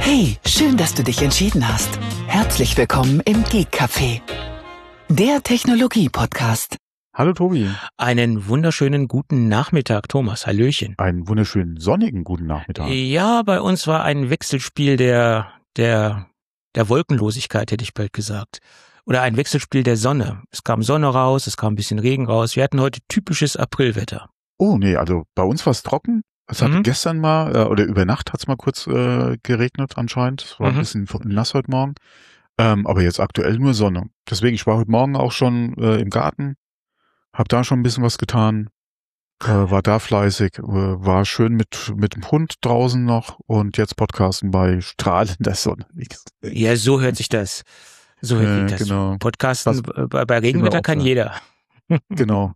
Hey, schön, dass du dich entschieden hast. Herzlich willkommen im Geek Café, der Technologie-Podcast. Hallo Tobi. Einen wunderschönen guten Nachmittag, Thomas. Hallöchen. Einen wunderschönen sonnigen guten Nachmittag. Ja, bei uns war ein Wechselspiel der Wolkenlosigkeit, hätte ich bald gesagt. Oder ein Wechselspiel der Sonne. Es kam Sonne raus, es kam ein bisschen Regen raus. Wir hatten heute typisches Aprilwetter. Oh nee, also bei uns war es trocken. Es hat gestern mal, oder über Nacht hat es mal kurz geregnet anscheinend. Es war ein bisschen nass heute Morgen. Aber jetzt aktuell nur Sonne. Deswegen, ich war heute Morgen auch schon im Garten. Hab da schon ein bisschen was getan. War da fleißig. War schön mit dem Hund draußen noch. Und jetzt Podcasten bei strahlender Sonne. Ja, so hört sich das. So hört sich das. Genau. Podcasten bei Regenwetter kann jeder. Genau.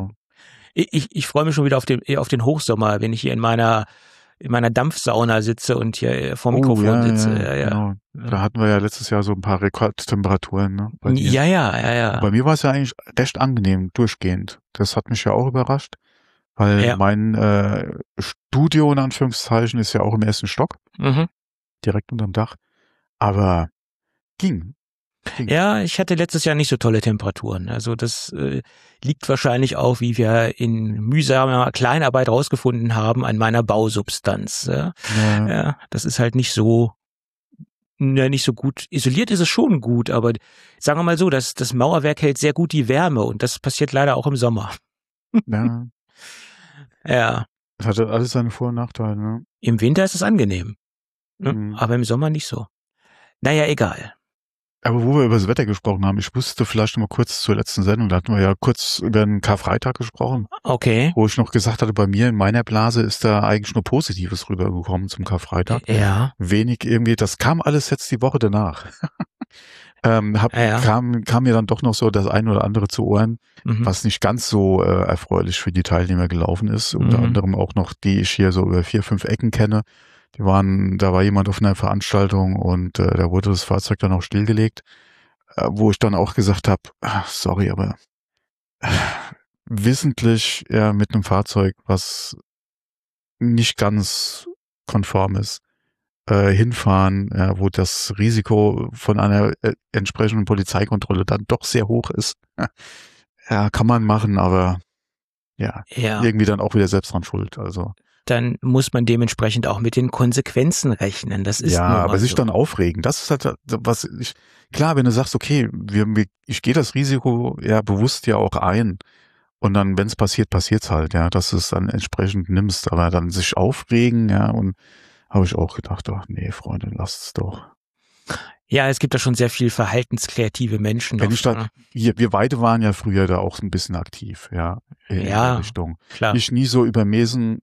Ich freue mich schon wieder auf den Hochsommer, wenn ich hier in meiner Dampfsauna sitze und hier vor dem Mikrofon sitze. Ja. Genau. Da hatten wir ja letztes Jahr so ein paar Rekordtemperaturen. Ne, bei dir. Ja. Bei mir war es ja eigentlich recht angenehm, durchgehend. Das hat mich ja auch überrascht, weil mein Studio in Anführungszeichen ist ja auch im ersten Stock, direkt unterm Dach. Aber ging. Ja, ich hatte letztes Jahr nicht so tolle Temperaturen. Also das liegt wahrscheinlich auch, wie wir in mühsamer Kleinarbeit rausgefunden haben, an meiner Bausubstanz. Ja, das ist halt nicht so gut. Isoliert ist es schon gut, aber sagen wir mal so, das Mauerwerk hält sehr gut die Wärme und das passiert leider auch im Sommer. Ja. Ja. Das hatte alles seine Vor- und Nachteile, ne? Im Winter ist es angenehm, ne? Aber im Sommer nicht so. Naja, egal. Aber wo wir über das Wetter gesprochen haben, ich wusste vielleicht noch mal kurz zur letzten Sendung, da hatten wir ja kurz über den Karfreitag gesprochen. Okay. Wo ich noch gesagt hatte, bei mir in meiner Blase ist da eigentlich nur Positives rübergekommen zum Karfreitag. Ja. Wenig irgendwie, das kam alles jetzt die Woche danach. Kam mir dann doch noch so das ein oder andere zu Ohren, was nicht ganz so erfreulich für die Teilnehmer gelaufen ist. Unter anderem auch noch, die ich hier so über 4, 5 Ecken kenne. Da war jemand auf einer Veranstaltung und da wurde das Fahrzeug dann auch stillgelegt, wo ich dann auch gesagt habe, sorry, aber wissentlich mit einem Fahrzeug, was nicht ganz konform ist, hinfahren, wo das Risiko von einer entsprechenden Polizeikontrolle dann doch sehr hoch ist. Ja, kann man machen, aber ja, irgendwie dann auch wieder selbst dran schuld. Also dann muss man dementsprechend auch mit den Konsequenzen rechnen. Das ist aber sich so. dann aufregen, das ist halt klar, wenn du sagst, okay, ich gehe das Risiko ja bewusst ja auch ein und dann, wenn es passiert, passiert's halt, ja, dass du es dann entsprechend nimmst, aber dann sich aufregen, ja, und habe ich auch gedacht, ach nee, Freunde, lasst es doch. Ja, es gibt da schon sehr viel verhaltenskreative Menschen. Wir beide waren ja früher da auch ein bisschen aktiv, ja, in der Richtung. Klar. Ich nie so übermäßig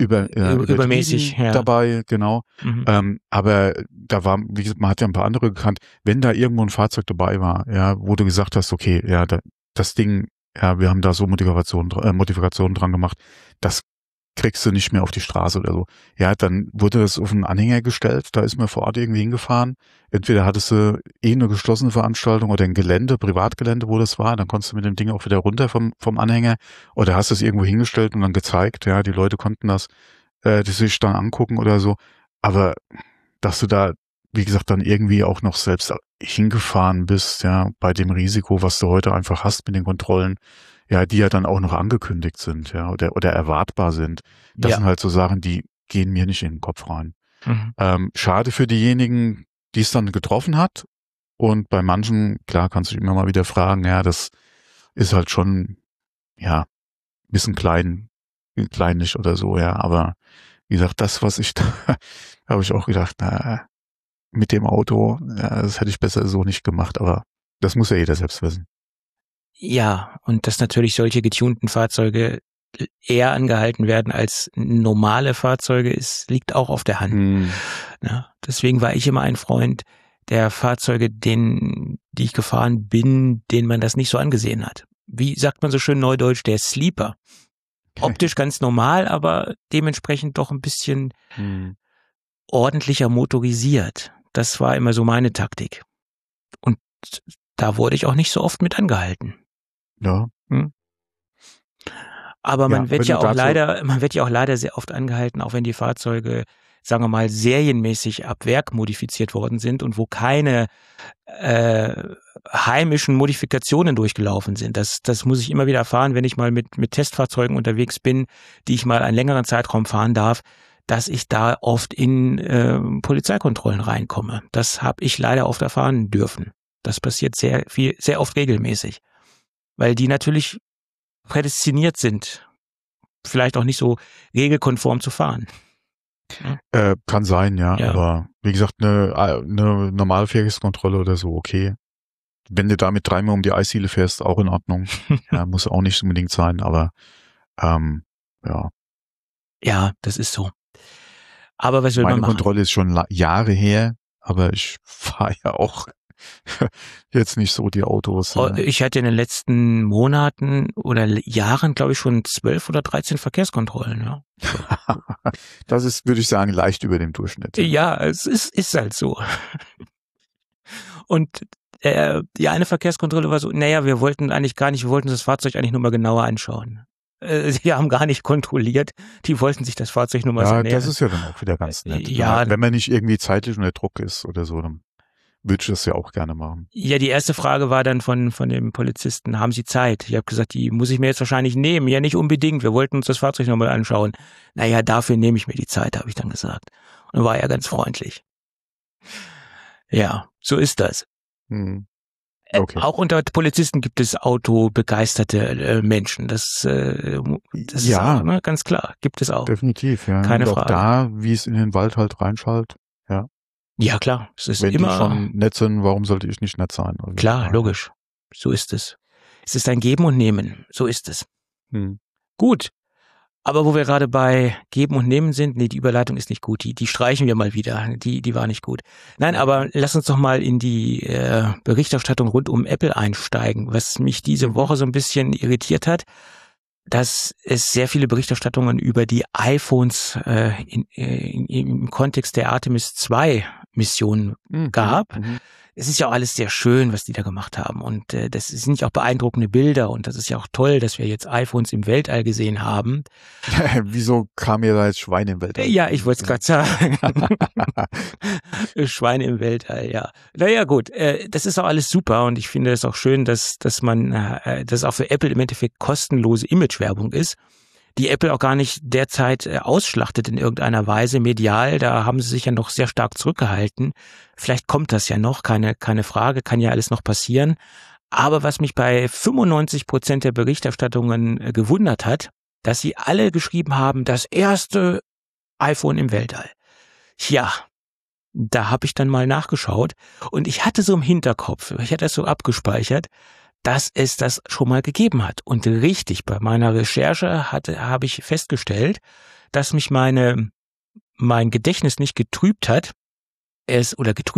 dabei, genau. Aber da war, wie gesagt, man hat ja ein paar andere gekannt, wenn da irgendwo ein Fahrzeug dabei war, ja, wo du gesagt hast, okay, ja, das Ding, ja, wir haben da so Motivation dran gemacht, das kriegst du nicht mehr auf die Straße oder so. Ja, dann wurde das auf einen Anhänger gestellt, da ist man vor Ort irgendwie hingefahren. Entweder hattest du eine geschlossene Veranstaltung oder ein Privatgelände, wo das war, dann konntest du mit dem Ding auch wieder runter vom Anhänger oder hast es irgendwo hingestellt und dann gezeigt, ja, die Leute konnten das sich dann angucken oder so. Aber dass du da, wie gesagt, dann irgendwie auch noch selbst hingefahren bist, ja, bei dem Risiko, was du heute einfach hast mit den Kontrollen, ja, die ja dann auch noch angekündigt sind, ja, oder erwartbar sind. Das sind halt so Sachen, die gehen mir nicht in den Kopf rein. Schade für diejenigen, die es dann getroffen hat. Und bei manchen, klar, kannst du dich immer mal wieder fragen, ja, das ist halt schon, ja, ein bisschen kleinlich oder so, ja. Aber wie gesagt, das, was ich da, habe ich auch gedacht, na, mit dem Auto, ja, das hätte ich besser so nicht gemacht, aber das muss ja jeder selbst wissen. Ja, und dass natürlich solche getunten Fahrzeuge eher angehalten werden als normale Fahrzeuge, liegt auch auf der Hand. Ja, deswegen war ich immer ein Freund der Fahrzeuge, die ich gefahren bin, denen man das nicht so angesehen hat. Wie sagt man so schön neudeutsch, der Sleeper. Optisch ganz normal, aber dementsprechend doch ein bisschen ordentlicher motorisiert. Das war immer so meine Taktik. Und da wurde ich auch nicht so oft mit angehalten. Ja. Aber man wird ja auch leider sehr oft angehalten, auch wenn die Fahrzeuge sagen wir mal, serienmäßig ab Werk modifiziert worden sind und wo keine heimischen Modifikationen durchgelaufen sind. Das muss ich immer wieder erfahren, wenn ich mal mit Testfahrzeugen unterwegs bin, die ich mal einen längeren Zeitraum fahren darf, dass ich da oft in Polizeikontrollen reinkomme. Das habe ich leider oft erfahren dürfen. Das passiert sehr oft regelmäßig, weil die natürlich prädestiniert sind, vielleicht auch nicht so regelkonform zu fahren. Kann sein, ja, aber wie gesagt, eine normale Verkehrskontrolle oder so, okay. Wenn du damit 3-mal um die Eisdiele fährst, auch in Ordnung. Ja, muss auch nicht unbedingt sein, aber ja. Ja, das ist so. Aber was will man machen? Meine Kontrolle ist schon Jahre her, aber ich fahre ja auch jetzt nicht so die Autos. Ich hatte in den letzten Monaten oder Jahren, glaube ich, schon 12 oder 13 Verkehrskontrollen. Ja. Das ist, würde ich sagen, leicht über dem Durchschnitt. Ja, es ist halt so. Und die eine Verkehrskontrolle war so, wir wollten das Fahrzeug eigentlich nur mal genauer anschauen. Sie haben gar nicht kontrolliert, die wollten sich das Fahrzeug nur mal so näher. Ja, das ist ja dann auch wieder ganz nett. Ja, wenn man nicht irgendwie zeitlich unter Druck ist oder so, dann würde ich das ja auch gerne machen. Ja, die erste Frage war dann von dem Polizisten, haben Sie Zeit? Ich habe gesagt, die muss ich mir jetzt wahrscheinlich nehmen. Ja, nicht unbedingt, wir wollten uns das Fahrzeug nochmal anschauen. Naja, dafür nehme ich mir die Zeit, habe ich dann gesagt. Und war ja ganz freundlich. Ja, so ist das. Okay. Auch unter Polizisten gibt es autobegeisterte Menschen. Das ist auch, ne, ganz klar, gibt es auch. Definitiv, ja. Keine und Frage. Auch da, wie es in den Wald halt reinschallt, ja. Ja, klar. Es ist Wenn immer die schon nett sind, warum sollte ich nicht nett sein? Also klar, logisch. So ist es. Es ist ein Geben und Nehmen. So ist es. Gut. Aber wo wir gerade bei Geben und Nehmen sind, nee, die Überleitung ist nicht gut. Die streichen wir mal wieder. Die war nicht gut. Nein, aber lass uns doch mal in die Berichterstattung rund um Apple einsteigen. Was mich diese Woche so ein bisschen irritiert hat, dass es sehr viele Berichterstattungen über die iPhones im Kontext der Artemis 2 Mission gab. Es ist ja auch alles sehr schön, was die da gemacht haben. Und das sind ja auch beeindruckende Bilder. Und das ist ja auch toll, dass wir jetzt iPhones im Weltall gesehen haben. Wieso kam ihr da jetzt Schweine im Weltall? Ja, ich wollte es gerade sagen. Schweine im Weltall, ja. Naja, gut. Das ist auch alles super. Und ich finde es auch schön, dass das auch für Apple im Endeffekt kostenlose Imagewerbung ist, die Apple auch gar nicht derzeit ausschlachtet in irgendeiner Weise medial. Da haben sie sich ja noch sehr stark zurückgehalten. Vielleicht kommt das ja noch, keine Frage, kann ja alles noch passieren. Aber was mich bei 95% der Berichterstattungen gewundert hat, dass sie alle geschrieben haben, das erste iPhone im Weltall. Ja, da habe ich dann mal nachgeschaut und ich hatte so im Hinterkopf, ich hatte das so abgespeichert, dass es das schon mal gegeben hat. Und richtig, bei meiner Recherche habe ich festgestellt, dass mich mein Gedächtnis nicht getrübt hat. Es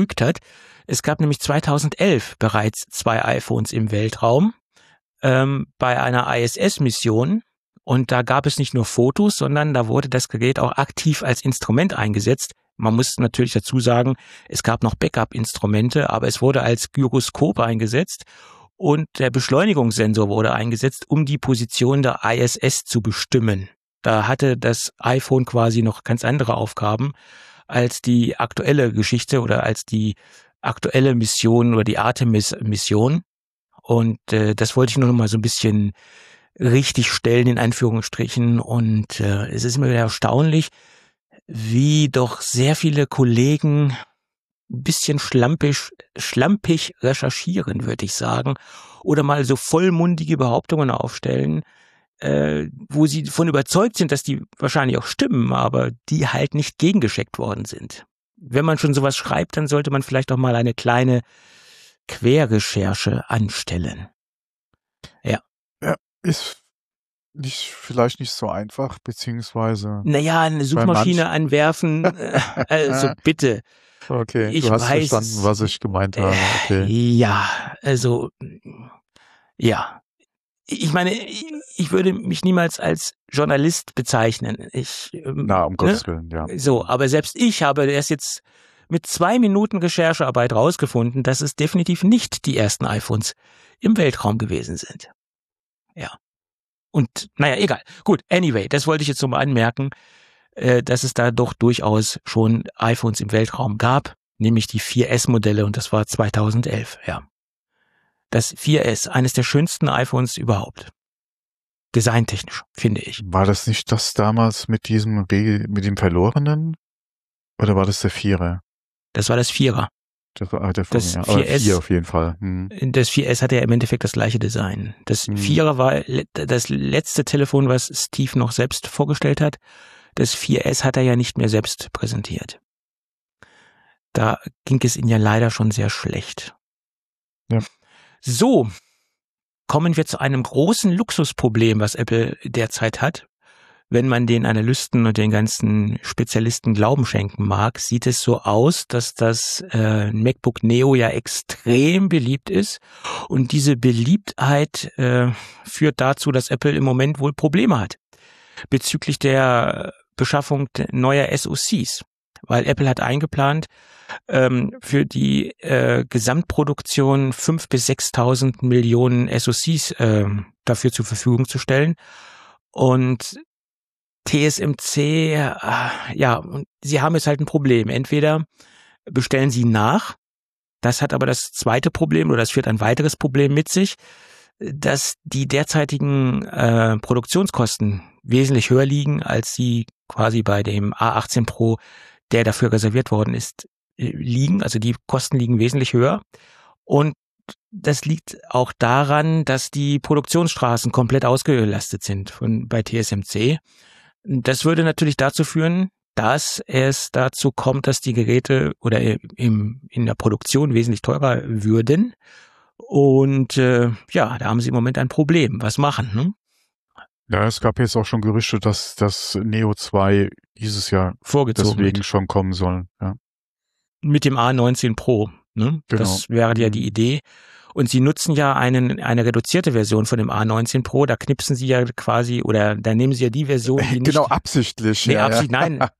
gab nämlich 2011 bereits 2 iPhones im Weltraum bei einer ISS-Mission. Und da gab es nicht nur Fotos, sondern da wurde das Gerät auch aktiv als Instrument eingesetzt. Man muss natürlich dazu sagen, es gab noch Backup-Instrumente, aber es wurde als Gyroskop eingesetzt. Und der Beschleunigungssensor wurde eingesetzt, um die Position der ISS zu bestimmen. Da hatte das iPhone quasi noch ganz andere Aufgaben als die aktuelle Geschichte oder als die aktuelle Mission oder die Artemis-Mission. Und das wollte ich nur noch mal so ein bisschen richtig stellen, in Anführungsstrichen. Und es ist immer wieder erstaunlich, wie doch sehr viele Kollegen ein bisschen schlampig recherchieren, würde ich sagen, oder mal so vollmundige Behauptungen aufstellen, wo sie davon überzeugt sind, dass die wahrscheinlich auch stimmen, aber die halt nicht gegengescheckt worden sind. Wenn man schon sowas schreibt, dann sollte man vielleicht auch mal eine kleine Querrecherche anstellen. Ja. Ja, ist vielleicht nicht so einfach, beziehungsweise... Naja, eine Suchmaschine anwerfen, also bitte. Okay, du hast verstanden, was ich gemeint habe. Okay. Ja, also, ja. Ich meine, ich würde mich niemals als Journalist bezeichnen. Um Gottes Willen, ja. So, aber selbst ich habe erst jetzt mit 2 Minuten Recherchearbeit rausgefunden, dass es definitiv nicht die ersten iPhones im Weltraum gewesen sind. Ja. Und, naja, egal. Gut, anyway, das wollte ich jetzt so mal anmerken. dass es da doch durchaus schon iPhones im Weltraum gab, nämlich die 4S-Modelle, und das war 2011, ja. Das 4S, eines der schönsten iPhones überhaupt. Designtechnisch, finde ich. War das nicht das damals mit dem verlorenen? Oder war das der Vierer? Das war das Vierer. Das war der das ja. 4S, 4 auf jeden Fall. Das 4S hatte ja im Endeffekt das gleiche Design. Das Vierer war das letzte Telefon, was Steve noch selbst vorgestellt hat. Das 4S hat er ja nicht mehr selbst präsentiert. Da ging es ihm ja leider schon sehr schlecht. Ja. So, kommen wir zu einem großen Luxusproblem, was Apple derzeit hat. Wenn man den Analysten und den ganzen Spezialisten Glauben schenken mag, sieht es so aus, dass das MacBook Neo ja extrem beliebt ist. Und diese Beliebtheit führt dazu, dass Apple im Moment wohl Probleme hat bezüglich der Beschaffung neuer SoCs. Weil Apple hat eingeplant, für die Gesamtproduktion 5.000 bis 6.000 Millionen SoCs dafür zur Verfügung zu stellen. Und TSMC, ja, sie haben jetzt halt ein Problem. Entweder bestellen sie nach, das hat aber das zweite Problem, oder das führt ein weiteres Problem mit sich, dass die derzeitigen Produktionskosten wesentlich höher liegen, als sie quasi bei dem A18 Pro, der dafür reserviert worden ist, liegen. Also die Kosten liegen wesentlich höher. Und das liegt auch daran, dass die Produktionsstraßen komplett ausgelastet sind bei TSMC. Das würde natürlich dazu führen, dass es dazu kommt, dass die Geräte oder in der Produktion wesentlich teurer würden. Und ja, da haben sie im Moment ein Problem. Was machen? Ne? Ja, es gab jetzt auch schon Gerüchte, dass das Neo 2 dieses Jahr vorgezogen deswegen wird. schon kommen soll. Ja. Mit dem A19 Pro. Ne? Genau. Das wäre ja die Idee. Und sie nutzen ja eine reduzierte Version von dem A19 Pro. Da knipsen sie ja quasi, oder da nehmen sie ja die Version, die nicht... Genau, absichtlich. Nee, ja, absichtlich, ja. nein,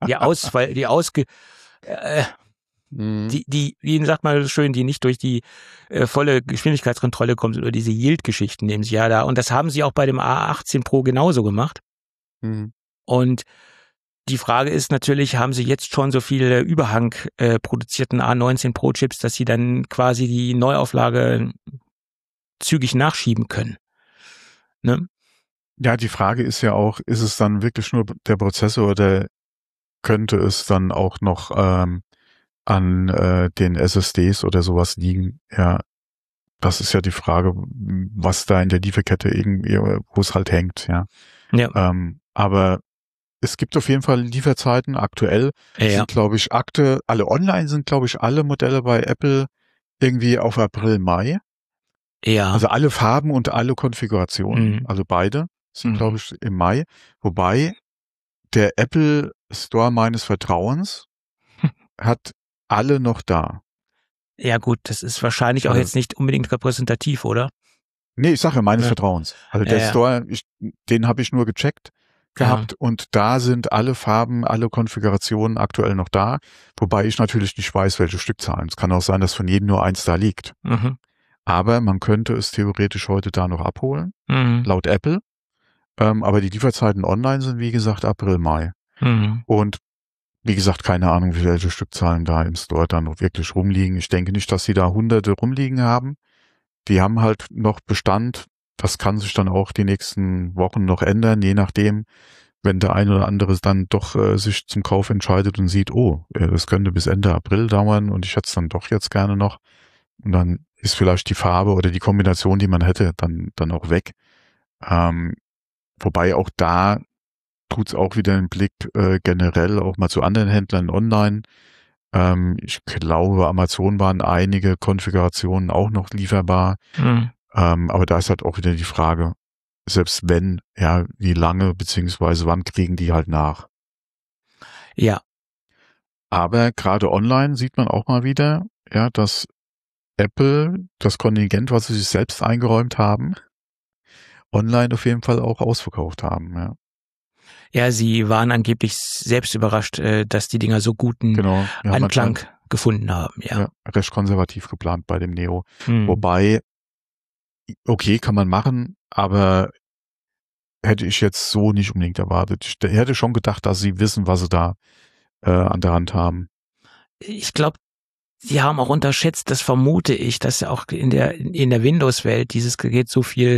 wie sagt man schön, die nicht durch die volle Geschwindigkeitskontrolle kommt, oder diese Yield-Geschichten nehmen sie ja da. Und das haben sie auch bei dem A18 Pro genauso gemacht. Und die Frage ist natürlich, haben sie jetzt schon so viele Überhang produzierten A19 Pro Chips, dass sie dann quasi die Neuauflage zügig nachschieben können? Ne? Ja, die Frage ist ja auch, ist es dann wirklich nur der Prozessor oder könnte es dann auch noch an den SSDs oder sowas liegen? Ja, das ist ja die Frage, was da in der Lieferkette irgendwie, wo es halt hängt. Ja. Aber es gibt auf jeden Fall Lieferzeiten. Aktuell sind, glaube ich, alle online sind, glaube ich, alle Modelle bei Apple irgendwie auf April, Mai. Ja. Also alle Farben und alle Konfigurationen, also beide sind, glaube ich, im Mai. Wobei der Apple Store meines Vertrauens hat alle noch da. Ja gut, das ist wahrscheinlich auch jetzt nicht unbedingt repräsentativ, oder? Nee, ich sage meines Vertrauens. Also der Store, den habe ich nur gecheckt gehabt und da sind alle Farben, alle Konfigurationen aktuell noch da, wobei ich natürlich nicht weiß, welche Stückzahlen. Es kann auch sein, dass von jedem nur eins da liegt. Aber man könnte es theoretisch heute da noch abholen, laut Apple. Aber die Lieferzeiten online sind, wie gesagt, April, Mai. Und wie gesagt, keine Ahnung, wie welche Stückzahlen da im Store dann noch wirklich rumliegen. Ich denke nicht, dass sie da Hunderte rumliegen haben. Die haben halt noch Bestand. Das kann sich dann auch die nächsten Wochen noch ändern, je nachdem, wenn der ein oder andere dann doch sich zum Kauf entscheidet und sieht, oh, das könnte bis Ende April dauern und ich hätte es dann doch jetzt gerne noch. Und dann ist vielleicht die Farbe oder die Kombination, die man hätte, dann auch weg. Wobei auch da tut's auch wieder einen Blick generell auch mal zu anderen Händlern online. Ich glaube, Amazon waren einige Konfigurationen auch noch lieferbar. Aber da ist halt auch wieder die Frage, selbst wenn, ja, wie lange beziehungsweise wann kriegen die halt nach? Ja. Aber gerade online sieht man auch mal wieder, ja, dass Apple das Kontingent, was sie sich selbst eingeräumt haben, online auf jeden Fall auch ausverkauft haben, ja. Ja, sie waren angeblich selbst überrascht, dass die Dinger so guten Anklang gefunden haben, ja. Recht konservativ geplant bei dem Neo. Wobei, okay, kann man machen, aber hätte ich jetzt so nicht unbedingt erwartet. Ich hätte schon gedacht, dass sie wissen, was sie da an der Hand haben. Ich glaube, sie haben auch unterschätzt, das vermute ich, dass ja auch in der Windows-Welt dieses Gerät so viel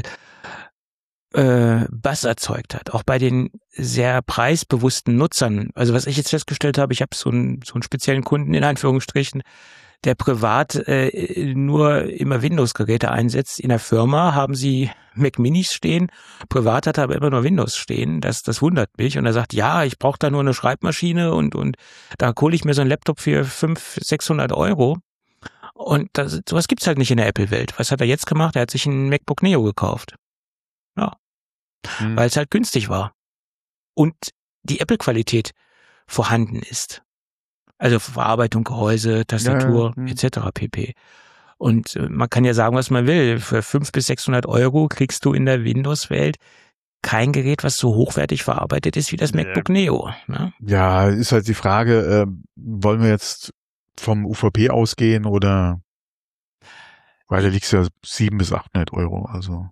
Buzz erzeugt hat. Auch bei den sehr preisbewussten Nutzern. Also was ich jetzt festgestellt habe, ich habe so einen speziellen Kunden in Anführungsstrichen, der privat nur immer Windows-Geräte einsetzt. In der Firma haben sie Mac Minis stehen, privat hat er aber immer nur Windows stehen. Das wundert mich. Und er sagt, ja, ich brauche da nur eine Schreibmaschine und da hole ich mir so einen Laptop für 500, 600 Euro. Und sowas gibt's halt nicht in der Apple-Welt. Was hat er jetzt gemacht? Er hat sich einen MacBook Neo gekauft. Ja. Weil es halt günstig war. Und die Apple-Qualität vorhanden ist. Also Verarbeitung, Gehäuse, Tastatur, etc. pp. Und man kann ja sagen, was man will. Für 500 bis 600 Euro kriegst du in der Windows-Welt kein Gerät, was so hochwertig verarbeitet ist wie das MacBook Neo. Ne? Ja, ist halt die Frage, wollen wir jetzt vom UVP ausgehen oder, weil da liegt ja 700 bis 800 Euro, also.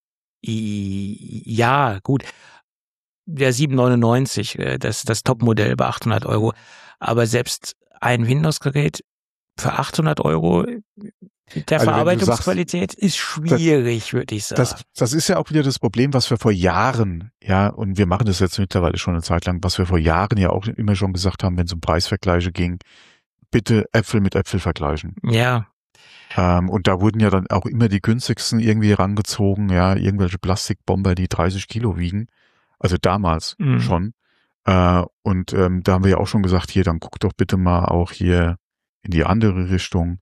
Ja, gut. Der 799, das Topmodell bei 800 Euro. Aber selbst ein Windows-Gerät für 800 Euro mit der Verarbeitungsqualität ist schwierig, würde ich sagen. Das ist ja auch wieder das Problem, was wir vor Jahren, ja, und wir machen das jetzt mittlerweile schon eine Zeit lang, was wir vor Jahren ja auch immer schon gesagt haben, wenn es um Preisvergleiche ging, bitte Äpfel mit Äpfel vergleichen. Ja. Und da wurden ja dann auch immer die günstigsten irgendwie rangezogen, ja, irgendwelche Plastikbomber, die 30 Kilo wiegen. Also damals schon. Und da haben wir ja auch schon gesagt, hier, dann guck doch bitte mal auch hier in die andere Richtung.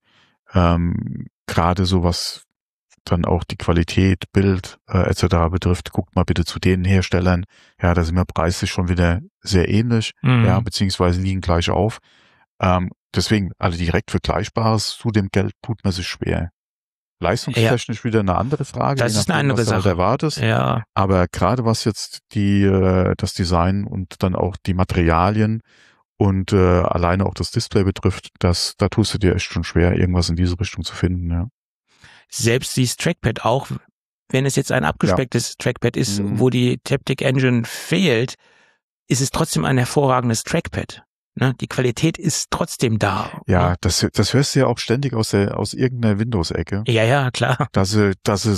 Gerade so was dann auch die Qualität, Bild etc. betrifft, guckt mal bitte zu den Herstellern. Ja, da sind wir preislich schon wieder sehr ähnlich, ja, beziehungsweise liegen gleich auf. Deswegen, also direkt Vergleichbares zu dem Geld tut man sich schwer. Leistungstechnisch wieder eine andere Frage. Das ist eine andere Sache. Was du halt erwartest. Ja. Aber gerade was jetzt das Design und dann auch die Materialien und alleine auch das Display betrifft, da tust du dir echt schon schwer, irgendwas in diese Richtung zu finden. Ja. Selbst dieses Trackpad, auch wenn es jetzt ein abgespecktes Trackpad ist, wo die Taptic Engine fehlt, ist es trotzdem ein hervorragendes Trackpad. Ne? Die Qualität ist trotzdem da. Ja, das hörst du ja auch ständig aus irgendeiner Windows-Ecke. Ja, klar. Dass hier,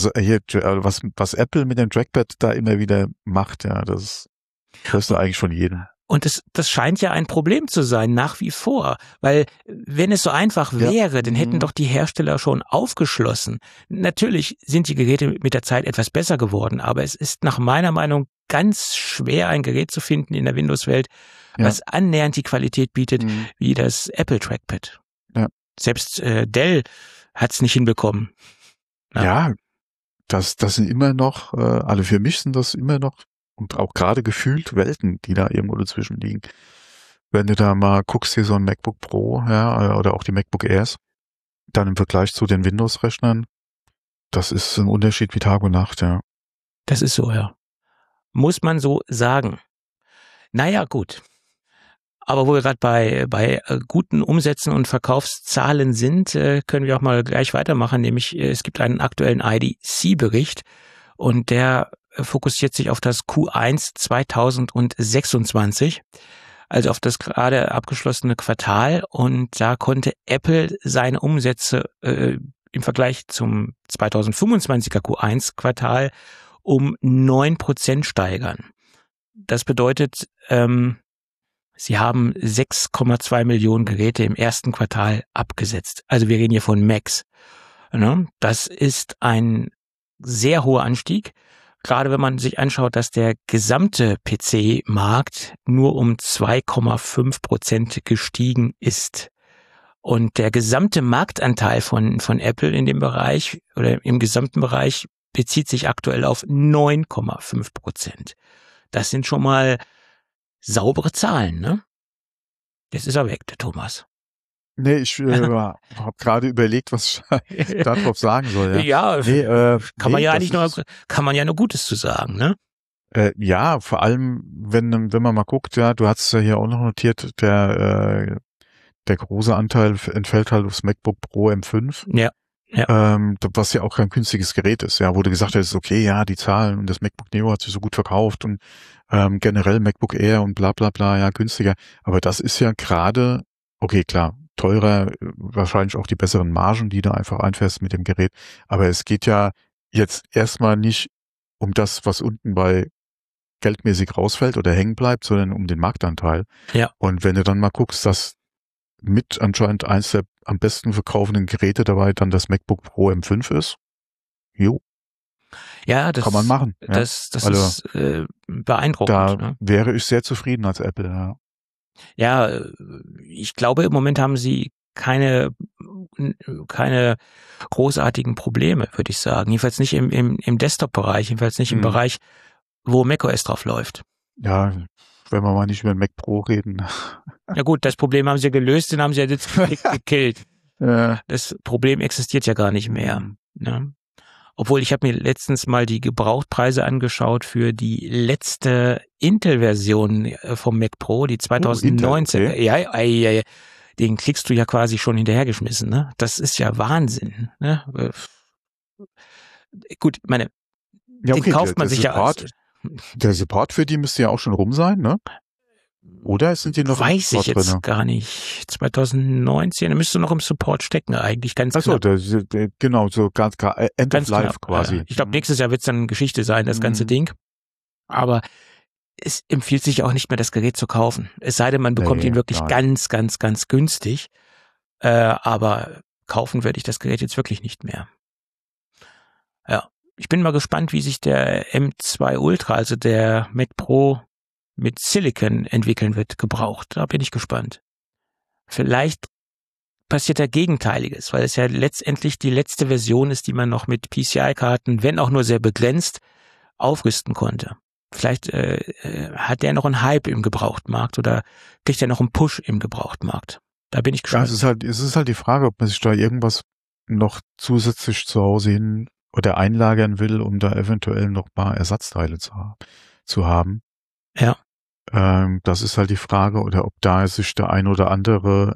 was Apple mit dem Trackpad da immer wieder macht, ja, das hörst du eigentlich von jedem. Und das scheint ja ein Problem zu sein, nach wie vor. Weil wenn es so einfach wäre, dann hätten doch die Hersteller schon aufgeschlossen. Natürlich sind die Geräte mit der Zeit etwas besser geworden, aber es ist nach meiner Meinung ganz schwer, ein Gerät zu finden in der Windows-Welt, was annähernd die Qualität bietet wie das Apple Trackpad. Ja. Selbst Dell hat es nicht hinbekommen. Ja, das sind immer noch, also für mich sind das immer noch und auch gerade gefühlt Welten, die da irgendwo dazwischen liegen. Wenn du da mal guckst, hier so ein MacBook Pro, ja, oder auch die MacBook Airs, dann im Vergleich zu den Windows-Rechnern, das ist ein Unterschied wie Tag und Nacht, ja. Das ist so, ja. Muss man so sagen. Naja, gut. Aber wo wir gerade bei guten Umsätzen und Verkaufszahlen sind, können wir auch mal gleich weitermachen, nämlich es gibt einen aktuellen IDC-Bericht und der fokussiert sich auf das Q1 2026, also auf das gerade abgeschlossene Quartal, und da konnte Apple seine Umsätze im Vergleich zum 2025er Q1-Quartal um 9% steigern. Das bedeutet, sie haben 6,2 Millionen Geräte im ersten Quartal abgesetzt. Also wir reden hier von Macs. Das ist ein sehr hoher Anstieg. Gerade wenn man sich anschaut, dass der gesamte PC-Markt nur um 2,5% gestiegen ist. Und der gesamte Marktanteil von Apple in dem Bereich oder im gesamten Bereich bezieht sich aktuell auf 9,5%. Das sind schon mal saubere Zahlen, ne? Jetzt ist er weg, der Thomas. Nee, ich habe gerade überlegt, was ich darauf sagen soll. Ja, kann man ja nur Gutes zu sagen, ne? Ja, vor allem, wenn man mal guckt, ja, du hast ja hier auch noch notiert, der große Anteil entfällt halt aufs MacBook Pro M5. Ja. was ja auch kein günstiges Gerät ist, ja, wo du gesagt hast, okay, ja, die Zahlen und das MacBook Neo hat sich so gut verkauft und generell MacBook Air und bla bla bla, ja, günstiger. Aber das ist ja gerade, okay, klar, teurer, wahrscheinlich auch die besseren Margen, die du einfach einfährst mit dem Gerät. Aber es geht ja jetzt erstmal nicht um das, was unten bei geldmäßig rausfällt oder hängen bleibt, sondern um den Marktanteil. Ja. Und wenn du dann mal guckst, dass mit anscheinend eins der am besten verkaufenden Geräte dabei dann das MacBook Pro M5 ist, ja, das kann man machen. Ja. Das ist beeindruckend. Da ne? wäre ich sehr zufrieden als Apple. Ja. Ja, ich glaube, im Moment haben sie keine großartigen Probleme, würde ich sagen. Jedenfalls nicht im Desktop-Bereich, jedenfalls nicht im Bereich, wo macOS drauf läuft. Ja, wenn wir mal nicht über den Mac Pro reden. Ja gut, das Problem haben sie gelöst, den haben sie ja jetzt gekillt. Ja. Das Problem existiert ja gar nicht mehr. Ne? Obwohl, ich habe mir letztens mal die Gebrauchtpreise angeschaut für die letzte Intel-Version vom Mac Pro, die 2019. Intel, okay. Ja, den kriegst du ja quasi schon hinterhergeschmissen. Ne? Das ist ja Wahnsinn. Ne? Gut, den kauft man sich ja. Der Support für die müsste ja auch schon rum sein, ne? Oder sind die noch Weiß ich jetzt gar nicht. 2019, der müsste noch im Support stecken eigentlich, ganz knapp. Achso, genau, so ganz End of Life quasi. Ich glaube, nächstes Jahr wird es dann Geschichte sein, das ganze Ding. Aber es empfiehlt sich auch nicht mehr, das Gerät zu kaufen. Es sei denn, man bekommt ihn wirklich ganz, ganz, ganz günstig. Aber kaufen werde ich das Gerät jetzt wirklich nicht mehr. Ja, ich bin mal gespannt, wie sich der M2 Ultra, also der Mac Pro mit Silicon entwickeln wird, gebraucht. Da bin ich gespannt. Vielleicht passiert da Gegenteiliges, weil es ja letztendlich die letzte Version ist, die man noch mit PCI-Karten, wenn auch nur sehr begrenzt, aufrüsten konnte. Vielleicht hat der noch einen Hype im Gebrauchtmarkt oder kriegt er noch einen Push im Gebrauchtmarkt. Da bin ich gespannt. Ja, es ist halt die Frage, ob man sich da irgendwas noch zusätzlich zu Hause hin oder einlagern will, um da eventuell noch ein paar Ersatzteile zu haben. Ja. Das ist halt die Frage, oder ob da sich der ein oder andere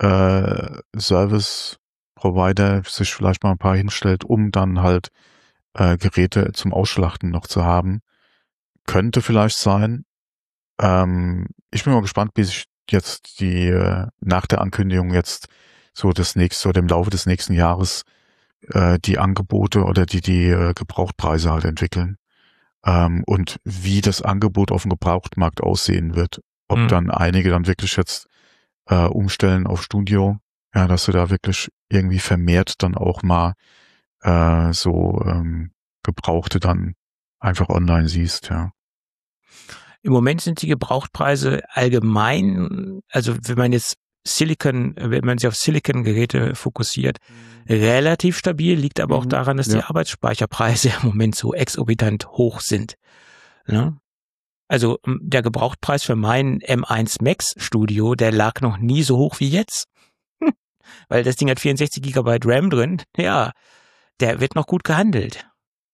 Service-Provider sich vielleicht mal ein paar hinstellt, um dann halt Geräte zum Ausschlachten noch zu haben. Könnte vielleicht sein. Ich bin mal gespannt, wie sich jetzt nach der Ankündigung jetzt so im Laufe des nächsten Jahres die Angebote oder die Gebrauchtpreise halt entwickeln. Und wie das Angebot auf dem Gebrauchtmarkt aussehen wird. Ob dann einige dann wirklich jetzt umstellen auf Studio, ja, dass du da wirklich irgendwie vermehrt dann auch mal Gebrauchte dann einfach online siehst, ja. Im Moment sind die Gebrauchtpreise allgemein, also wenn man sich auf Silicon-Geräte fokussiert, relativ stabil, liegt aber auch daran, dass die Arbeitsspeicherpreise im Moment so exorbitant hoch sind. Ne? Also der Gebrauchtpreis für meinen M1 Max Studio, der lag noch nie so hoch wie jetzt. Weil das Ding hat 64 GB RAM drin. Ja, der wird noch gut gehandelt.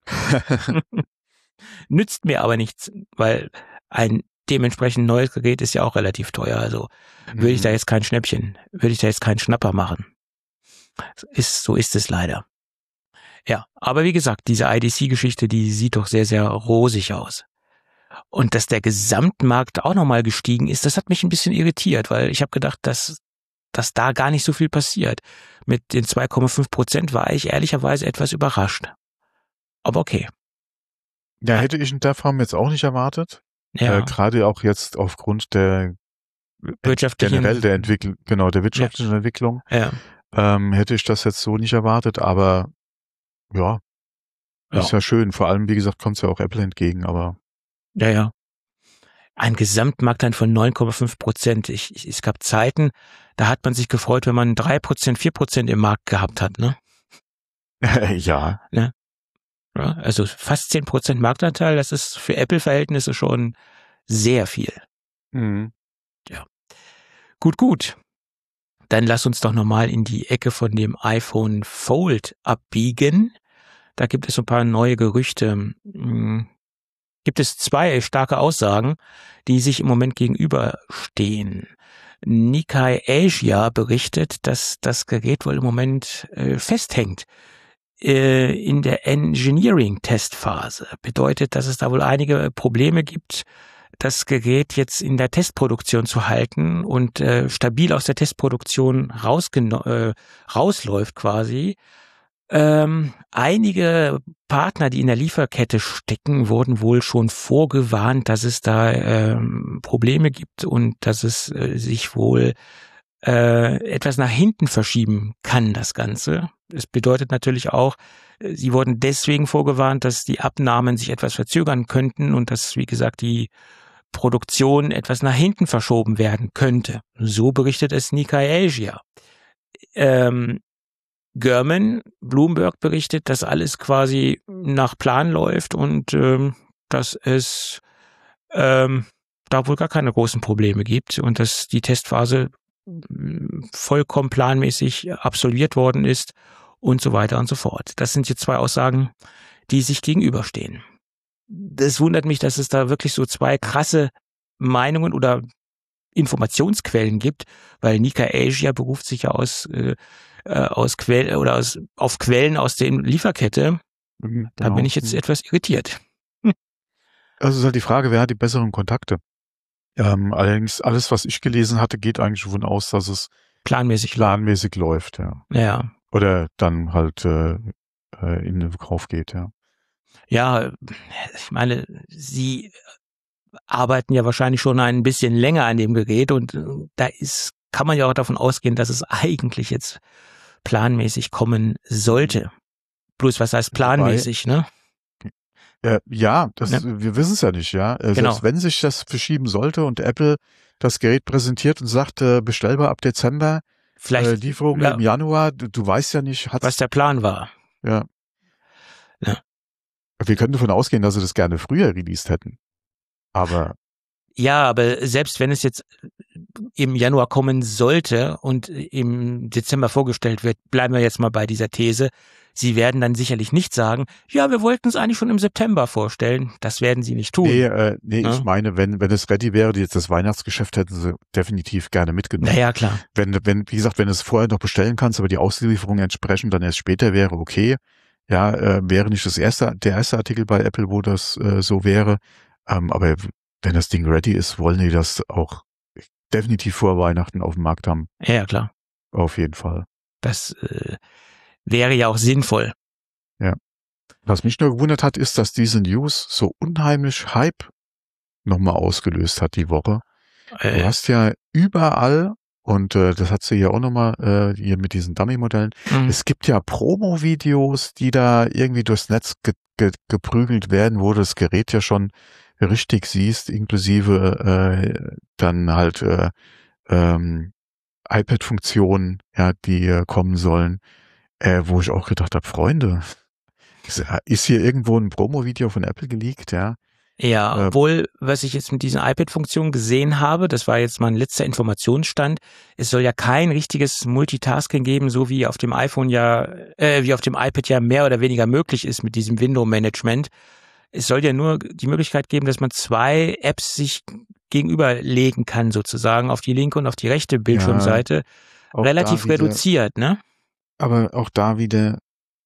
Nützt mir aber nichts, weil ein dementsprechend neues Gerät ist ja auch relativ teuer. Also würde ich da jetzt kein keinen Schnapper machen. So ist es leider. Ja, aber wie gesagt, diese IDC-Geschichte, die sieht doch sehr, sehr rosig aus. Und dass der Gesamtmarkt auch nochmal gestiegen ist, das hat mich ein bisschen irritiert, weil ich habe gedacht, dass da gar nicht so viel passiert. Mit den 2,5% war ich ehrlicherweise etwas überrascht. Aber okay. Ja, hätte ich in der Form jetzt auch nicht erwartet. Ja. Gerade auch jetzt aufgrund der wirtschaftlichen Entwicklung. Ja. Hätte ich das jetzt so nicht erwartet, aber ja. Ist ja schön. Vor allem, wie gesagt, kommt es ja auch Apple entgegen, aber. Ja. Ein Gesamtmarktanteil von 9,5%. Es gab Zeiten, da hat man sich gefreut, wenn man 3%, 4% im Markt gehabt hat, ne? Ja. Ne? Ja, also fast 10% Marktanteil, das ist für Apple-Verhältnisse schon sehr viel. Ja. Gut. Dann lass uns doch nochmal in die Ecke von dem iPhone Fold abbiegen. Da gibt es so ein paar neue Gerüchte. Gibt es zwei starke Aussagen, die sich im Moment gegenüberstehen. Nikkei Asia berichtet, dass das Gerät wohl im Moment festhängt in der Engineering-Testphase. Bedeutet, dass es da wohl einige Probleme gibt, das Gerät jetzt in der Testproduktion zu halten und stabil aus der Testproduktion rausläuft quasi. Einige Partner, die in der Lieferkette stecken, wurden wohl schon vorgewarnt, dass es da Probleme gibt und dass es sich wohl etwas nach hinten verschieben kann, das Ganze. Es bedeutet natürlich auch, sie wurden deswegen vorgewarnt, dass die Abnahmen sich etwas verzögern könnten und dass, wie gesagt, die Produktion etwas nach hinten verschoben werden könnte. So berichtet es Nikkei Asia. German, Bloomberg berichtet, dass alles quasi nach Plan läuft und dass es da wohl gar keine großen Probleme gibt und dass die Testphase vollkommen planmäßig absolviert worden ist und so weiter und so fort. Das sind jetzt zwei Aussagen, die sich gegenüberstehen. Das wundert mich, dass es da wirklich so zwei krasse Meinungen oder Informationsquellen gibt, weil Nikkei Asia beruft sich ja auf Quellen aus der Lieferkette. Genau. Da bin ich jetzt etwas irritiert. Also es ist halt die Frage, wer hat die besseren Kontakte? Allerdings alles, was ich gelesen hatte, geht eigentlich davon aus, dass es planmäßig läuft, ja. Ja. Oder dann halt in den Verkauf geht, ja. Ja, ich meine, Sie arbeiten ja wahrscheinlich schon ein bisschen länger an dem Gerät und kann man ja auch davon ausgehen, dass es eigentlich jetzt planmäßig kommen sollte. Bloß was heißt planmäßig, ne? Ja, wir wissen es ja nicht, ja. Genau. Selbst wenn sich das verschieben sollte und Apple das Gerät präsentiert und sagt, bestellbar ab Dezember, vielleicht Lieferung im Januar, du weißt ja nicht, was der Plan war. Ja. Wir können davon ausgehen, dass sie das gerne früher released hätten. Aber selbst wenn es jetzt im Januar kommen sollte und im Dezember vorgestellt wird, bleiben wir jetzt mal bei dieser These. Sie werden dann sicherlich nicht sagen, ja, wir wollten es eigentlich schon im September vorstellen. Das werden sie nicht tun. Nee, ja? Ich meine, wenn es ready wäre, jetzt das Weihnachtsgeschäft hätten sie definitiv gerne mitgenommen. Naja, klar. Wie gesagt, wenn du es vorher noch bestellen kannst, aber die Auslieferung entsprechend dann erst später wäre, okay. Ja, wäre nicht der erste Artikel bei Apple, wo das so wäre. Aber wenn das Ding ready ist, wollen die das auch definitiv vor Weihnachten auf dem Markt haben. Ja, klar. Auf jeden Fall. Das wäre ja auch sinnvoll. Ja. Was mich nur gewundert hat, ist, dass diese News so unheimlich Hype nochmal ausgelöst hat die Woche. Du hast ja überall, und das hat sie ja auch nochmal hier mit diesen Dummy-Modellen, es gibt ja Promo-Videos, die da irgendwie durchs Netz geprügelt werden, wo du das Gerät ja schon richtig siehst, inklusive dann halt iPad-Funktionen, ja, die kommen sollen, wo ich auch gedacht habe, Freunde, ist hier irgendwo ein Promo-Video von Apple geleakt, ja? Ja, obwohl, was ich jetzt mit diesen iPad-Funktionen gesehen habe, das war jetzt mein letzter Informationsstand, es soll ja kein richtiges Multitasking geben, so wie auf dem iPhone wie auf dem iPad ja mehr oder weniger möglich ist mit diesem Window-Management. Es soll ja nur die Möglichkeit geben, dass man zwei Apps sich gegenüberlegen kann, sozusagen, auf die linke und auf die rechte Bildschirmseite. Ja, relativ reduziert, ne? Aber auch da wieder,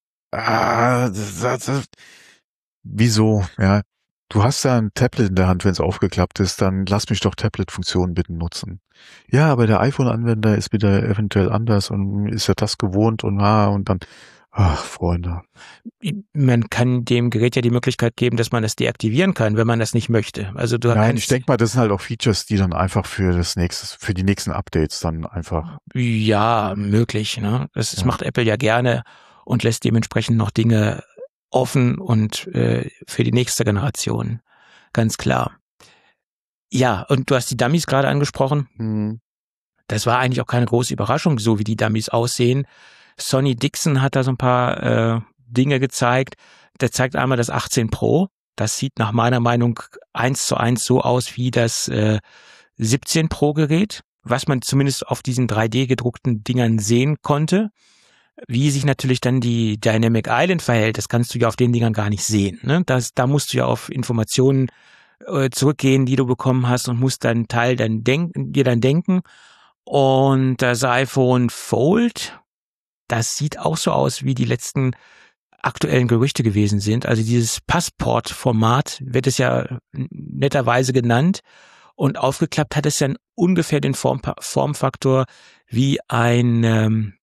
wieso, ja? Du hast da ein Tablet in der Hand, wenn es aufgeklappt ist, dann lass mich doch Tablet-Funktionen bitte nutzen. Ja, aber der iPhone-Anwender ist wieder eventuell anders und ist ja das gewohnt und dann, ach, Freunde. Man kann dem Gerät ja die Möglichkeit geben, dass man das deaktivieren kann, wenn man das nicht möchte. Also Nein, ich denke mal, das sind halt auch Features, die dann einfach für die nächsten Updates dann einfach. Ja, möglich, ne? Das macht Apple ja gerne und lässt dementsprechend noch Dinge offen und für die nächste Generation. Ganz klar. Ja, und du hast die Dummies gerade angesprochen. Das war eigentlich auch keine große Überraschung, so wie die Dummies aussehen. Sonny Dixon hat da so ein paar Dinge gezeigt. Der zeigt einmal das 18 Pro. Das sieht nach meiner Meinung 1:1 so aus wie das 17 Pro Gerät, was man zumindest auf diesen 3D gedruckten Dingern sehen konnte. Wie sich natürlich dann die Dynamic Island verhält, das kannst du ja auf den Dingern gar nicht sehen. Ne? Da musst du ja auf Informationen zurückgehen, die du bekommen hast und musst deinen Teil dir dann denken. Und das iPhone Fold, das sieht auch so aus, wie die letzten aktuellen Gerüchte gewesen sind. Also dieses Passport-Format wird es ja netterweise genannt. Und aufgeklappt hat es dann ungefähr den Formfaktor wie ein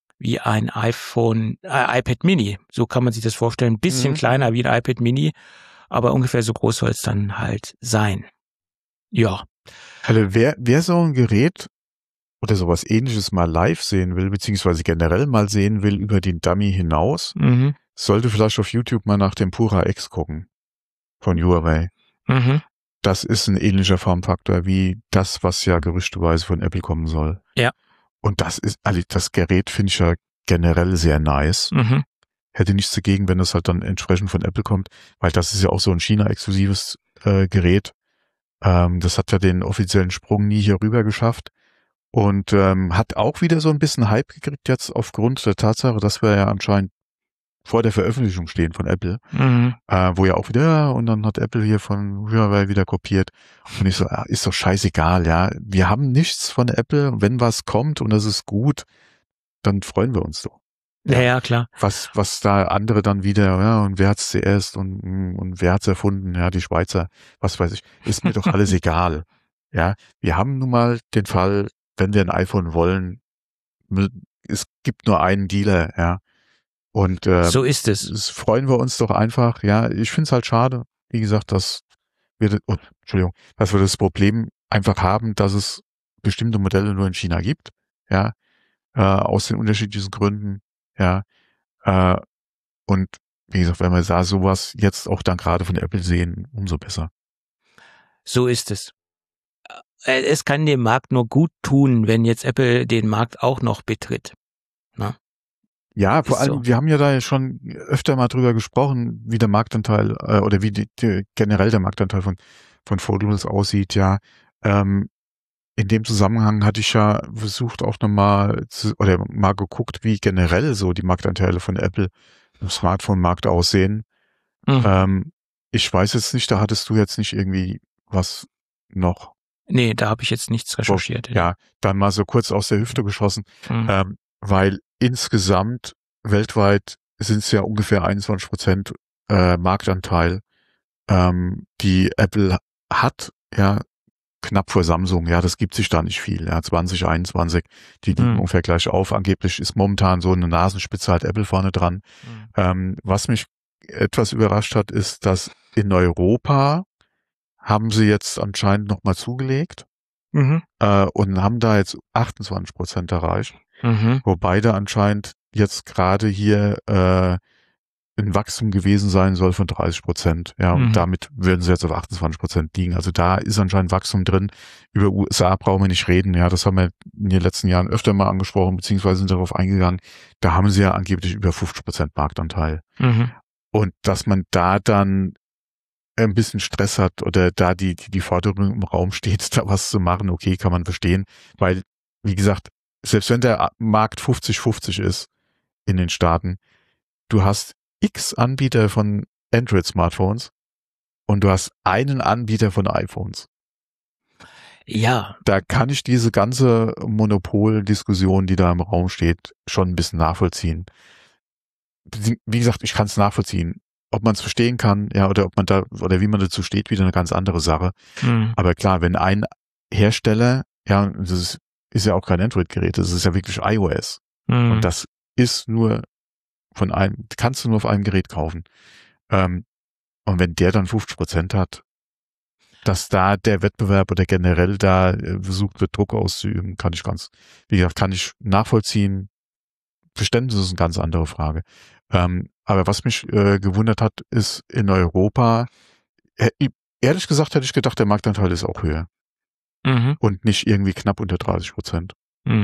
iPad Mini. So kann man sich das vorstellen. Ein bisschen kleiner wie ein iPad Mini, aber ungefähr so groß soll es dann halt sein. Ja. Also wer so ein Gerät oder sowas Ähnliches mal live sehen will, beziehungsweise generell mal sehen will über den Dummy hinaus, sollte vielleicht auf YouTube mal nach Tempura X gucken von Huawei. Das ist ein ähnlicher Formfaktor wie das, was ja gerüchteweise von Apple kommen soll. Ja. Und das Gerät finde ich ja generell sehr nice. Hätte nichts dagegen, wenn das halt dann entsprechend von Apple kommt, weil das ist ja auch so ein China-exklusives Gerät. Das hat ja den offiziellen Sprung nie hier rüber geschafft und hat auch wieder so ein bisschen Hype gekriegt jetzt aufgrund der Tatsache, dass wir ja anscheinend vor der Veröffentlichung stehen von Apple, wo ja auch wieder, ja, und dann hat Apple hier von Huawei wieder kopiert. Und ich so, ist doch scheißegal, ja. Wir haben nichts von Apple. Wenn was kommt und das ist gut, dann freuen wir uns doch. Ja, klar. Was da andere dann wieder, ja, und wer hat's zuerst und wer hat's erfunden, ja, die Schweizer, was weiß ich, ist mir doch alles egal. Ja, wir haben nun mal den Fall, wenn wir ein iPhone wollen, es gibt nur einen Dealer, ja. Und so ist es. Das freuen wir uns doch einfach. Ja, ich finde es halt schade, wie gesagt, dass wir das Problem einfach haben, dass es bestimmte Modelle nur in China gibt. Ja, aus den unterschiedlichsten Gründen. Ja, und wie gesagt, wenn wir da sowas jetzt auch dann gerade von Apple sehen, umso besser. So ist es. Es kann dem Markt nur gut tun, wenn jetzt Apple den Markt auch noch betritt. Na? Ja, vor allem, wir haben ja da schon öfter mal drüber gesprochen, wie der Marktanteil oder wie generell der Marktanteil von Foldables aussieht, ja. In dem Zusammenhang hatte ich ja versucht auch nochmal mal geguckt, wie generell so die Marktanteile von Apple im Smartphone-Markt aussehen. Ich weiß jetzt nicht, da hattest du jetzt nicht irgendwie was noch. Nee, da habe ich jetzt nichts recherchiert. Ja, dann mal so kurz aus der Hüfte geschossen, weil insgesamt weltweit sind es ja ungefähr 21% Marktanteil, die Apple hat, ja, knapp vor Samsung, ja, das gibt sich da nicht viel, ja, 2021, die liegen ungefähr gleich auf, angeblich ist momentan so eine Nasenspitze halt Apple vorne dran. Was mich etwas überrascht hat, ist, dass in Europa haben sie jetzt anscheinend nochmal zugelegt und haben da jetzt 28% erreicht, wobei da anscheinend jetzt gerade hier ein Wachstum gewesen sein soll von 30%. Ja, und damit würden sie jetzt auf 28% liegen. Also da ist anscheinend Wachstum drin. Über USA brauchen wir nicht reden. Ja, das haben wir in den letzten Jahren öfter mal angesprochen, beziehungsweise sind darauf eingegangen. Da haben sie ja angeblich über 50% Marktanteil. Und dass man da dann ein bisschen Stress hat oder da die Forderung im Raum steht, da was zu machen, okay, kann man verstehen. Weil, wie gesagt, selbst wenn der Markt 50-50 ist in den Staaten, du hast x Anbieter von Android-Smartphones und du hast einen Anbieter von iPhones. Ja. Da kann ich diese ganze Monopol-Diskussion, die da im Raum steht, schon ein bisschen nachvollziehen. Wie gesagt, ich kann es nachvollziehen. Ob man es verstehen kann, ja, oder ob man da, oder wie man dazu steht, wieder eine ganz andere Sache. Aber klar, wenn ein Hersteller, ja, das ist ja auch kein Android-Gerät, das ist ja wirklich iOS. Und das ist nur kannst du nur auf einem Gerät kaufen. Und wenn der dann 50% hat, dass da der Wettbewerb oder generell da versucht wird, Druck auszuüben, wie gesagt, kann ich nachvollziehen. Verständnis ist eine ganz andere Frage. Aber was mich gewundert hat, ist in Europa, ehrlich gesagt hätte ich gedacht, der Marktanteil ist auch höher. Und nicht irgendwie knapp unter 30%.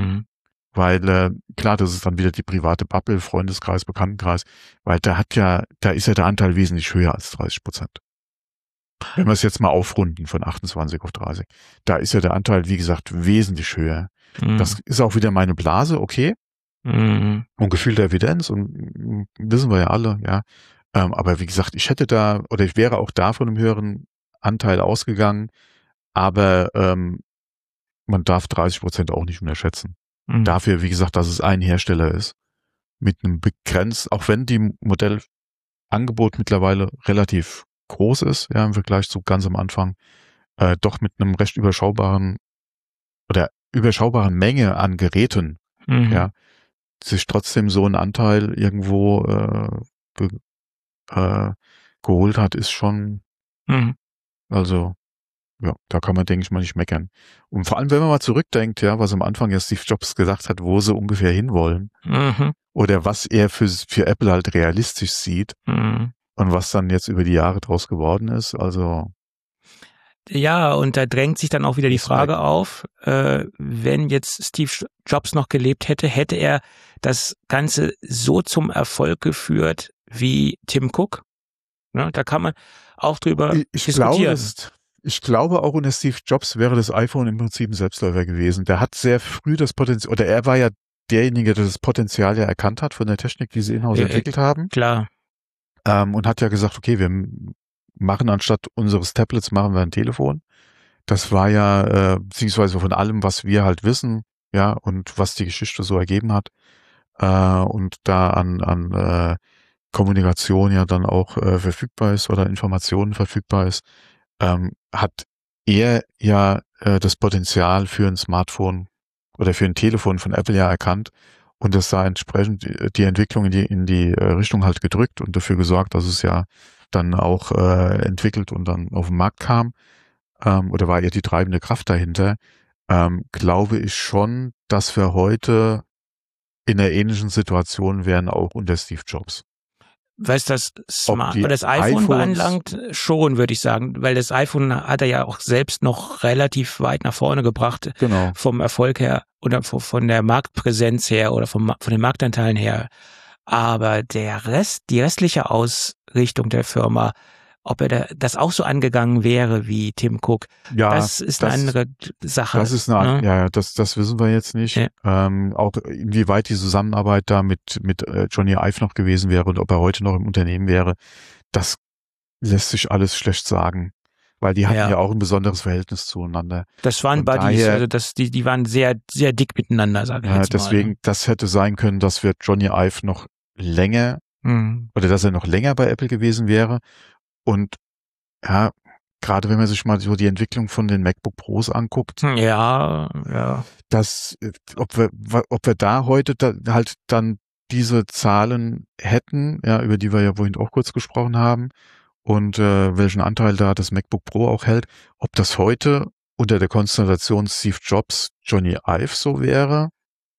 Weil, klar, das ist dann wieder die private Bubble, Freundeskreis, Bekanntenkreis, weil da ist ja der Anteil wesentlich höher als 30%. Wenn wir es jetzt mal aufrunden von 28 auf 30. Da ist ja der Anteil, wie gesagt, wesentlich höher. Das ist auch wieder meine Blase, okay. Und gefühlte Evidenz und wissen wir ja alle, ja. Aber wie gesagt, ich wäre auch da von einem höheren Anteil ausgegangen, aber man darf 30% auch nicht unterschätzen. Dafür, wie gesagt, dass es ein Hersteller ist, mit einem begrenzt, auch wenn die Modellangebot mittlerweile relativ groß ist, ja, im Vergleich zu ganz am Anfang, doch mit einem recht überschaubaren Menge an Geräten, ja, sich trotzdem so einen Anteil irgendwo geholt hat, ist schon, also, ja, da kann man, denke ich mal, nicht meckern. Und vor allem, wenn man mal zurückdenkt, ja, was am Anfang ja Steve Jobs gesagt hat, wo sie ungefähr hinwollen, oder was er für Apple halt realistisch sieht, und was dann jetzt über die Jahre draus geworden ist, also. Ja, und da drängt sich dann auch wieder die Frage auf, wenn jetzt Steve Jobs noch gelebt hätte, hätte er das Ganze so zum Erfolg geführt wie Tim Cook? Ne, da kann man auch drüber diskutieren. Ich glaube, auch unter Steve Jobs wäre das iPhone im Prinzip ein Selbstläufer gewesen. Der hat sehr früh das Potenzial, oder er war ja derjenige, der das Potenzial ja erkannt hat von der Technik, die sie in-house entwickelt haben. Klar. Und hat ja gesagt, okay, wir machen anstatt unseres Tablets, machen wir ein Telefon. Das war ja, beziehungsweise von allem, was wir halt wissen, ja, und was die Geschichte so ergeben hat, und da an Kommunikation ja dann auch verfügbar ist oder Informationen verfügbar ist, hat er ja das Potenzial für ein Smartphone oder für ein Telefon von Apple ja erkannt und das da entsprechend die Entwicklung in die Richtung halt gedrückt und dafür gesorgt, dass es ja dann auch entwickelt und dann auf den Markt kam, oder war eher die treibende Kraft dahinter, glaube ich schon, dass wir heute in einer ähnlichen Situation wären, auch unter Steve Jobs. Was das iPhone beanlangt, schon, würde ich sagen, weil das iPhone hat er ja auch selbst noch relativ weit nach vorne gebracht, genau, vom Erfolg her oder von der Marktpräsenz her oder von den Marktanteilen her. Aber die restliche Ausrichtung der Firma, ob er das auch so angegangen wäre wie Tim Cook, ja, das ist eine andere Sache. Das ist eine, ja, das wissen wir jetzt nicht. Ja. Auch inwieweit die Zusammenarbeit da mit Johnny Ive noch gewesen wäre und ob er heute noch im Unternehmen wäre, das lässt sich alles schlecht sagen. Weil die hatten ja auch ein besonderes Verhältnis zueinander. Das waren Buddies, also die waren sehr, sehr dick miteinander, sag ich jetzt mal. Deswegen, das hätte sein können, dass wir Johnny Ive noch länger, oder dass er noch länger bei Apple gewesen wäre. Und ja, gerade wenn man sich mal so die Entwicklung von den MacBook Pros anguckt. Ja. Ob wir da heute halt dann diese Zahlen hätten, ja, über die wir ja vorhin auch kurz gesprochen haben, und welchen Anteil da das MacBook Pro auch hält, ob das heute unter der Konstellation Steve Jobs, Johnny Ive so wäre,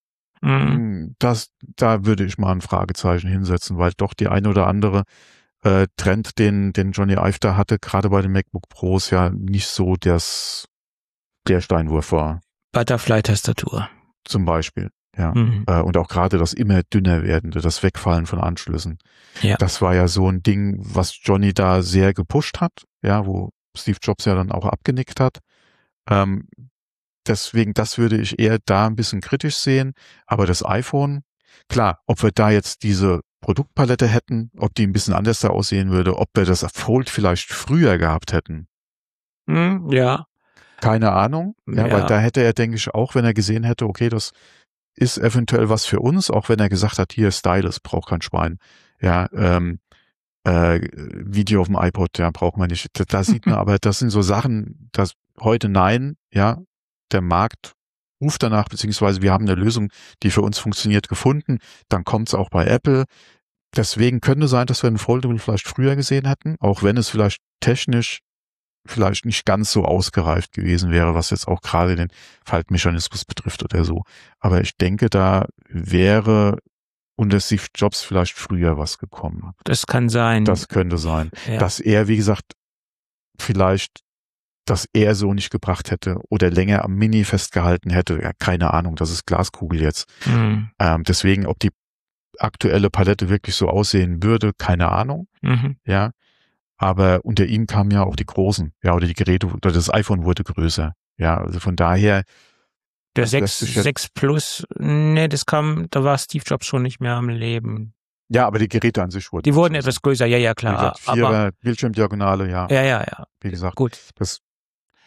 da würde ich mal ein Fragezeichen hinsetzen, weil doch die eine oder andere Trend, den Johnny Ive da hatte, gerade bei den MacBook Pros ja nicht so der Steinwurf war. Butterfly-Tastatur. Zum Beispiel, ja. Und auch gerade das immer dünner werdende, das Wegfallen von Anschlüssen. Ja. Das war ja so ein Ding, was Johnny da sehr gepusht hat, ja, wo Steve Jobs ja dann auch abgenickt hat. Deswegen, das würde ich eher da ein bisschen kritisch sehen. Aber das iPhone, klar, ob wir da jetzt diese Produktpalette hätten, ob die ein bisschen anders da aussehen würde, ob wir das Fold vielleicht früher gehabt hätten. Ja. Keine Ahnung. Ja, weil da hätte er, denke ich, auch, wenn er gesehen hätte, okay, das ist eventuell was für uns, auch wenn er gesagt hat, hier Stylus, braucht kein Schwein. Ja, Video auf dem iPod, ja, braucht man nicht. Da sieht man, aber das sind so Sachen, dass heute nein, ja, der Markt ruft danach, beziehungsweise wir haben eine Lösung, die für uns funktioniert, gefunden, dann kommt es auch bei Apple. Deswegen könnte sein, dass wir ein Foldable vielleicht früher gesehen hätten, auch wenn es vielleicht technisch vielleicht nicht ganz so ausgereift gewesen wäre, was jetzt auch gerade den Faltmechanismus betrifft oder so. Aber ich denke, da wäre unter Steve Jobs vielleicht früher was gekommen. Das kann sein. Das könnte sein. Ja. Dass er, wie gesagt, vielleicht dass er so nicht gebracht hätte oder länger am Mini festgehalten hätte. Ja, keine Ahnung, das ist Glaskugel jetzt. Deswegen, ob die aktuelle Palette wirklich so aussehen würde, keine Ahnung. Ja, aber unter ihm kamen ja auch die großen, ja, oder die Geräte, oder das iPhone wurde größer. Ja, also von daher. Der 6 Plus, da war Steve Jobs schon nicht mehr am Leben. Ja, aber die Geräte an sich wurden. Die wurden etwas größer, ja, klar. Wie gesagt, 4er Bildschirmdiagonale, ja. Ja. Wie gesagt, gut. Das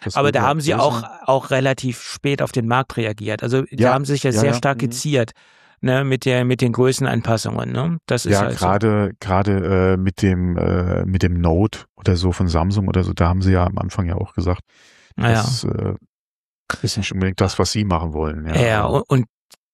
Aber da haben sie auch relativ spät auf den Markt reagiert. Also da haben sie sich ja sehr stark geziert, ne, mit den Größenanpassungen. Ne? Das ist halt gerade mit dem Note oder so von Samsung oder so, da haben sie ja am Anfang ja auch gesagt, das ist nicht unbedingt das, was sie machen wollen. Und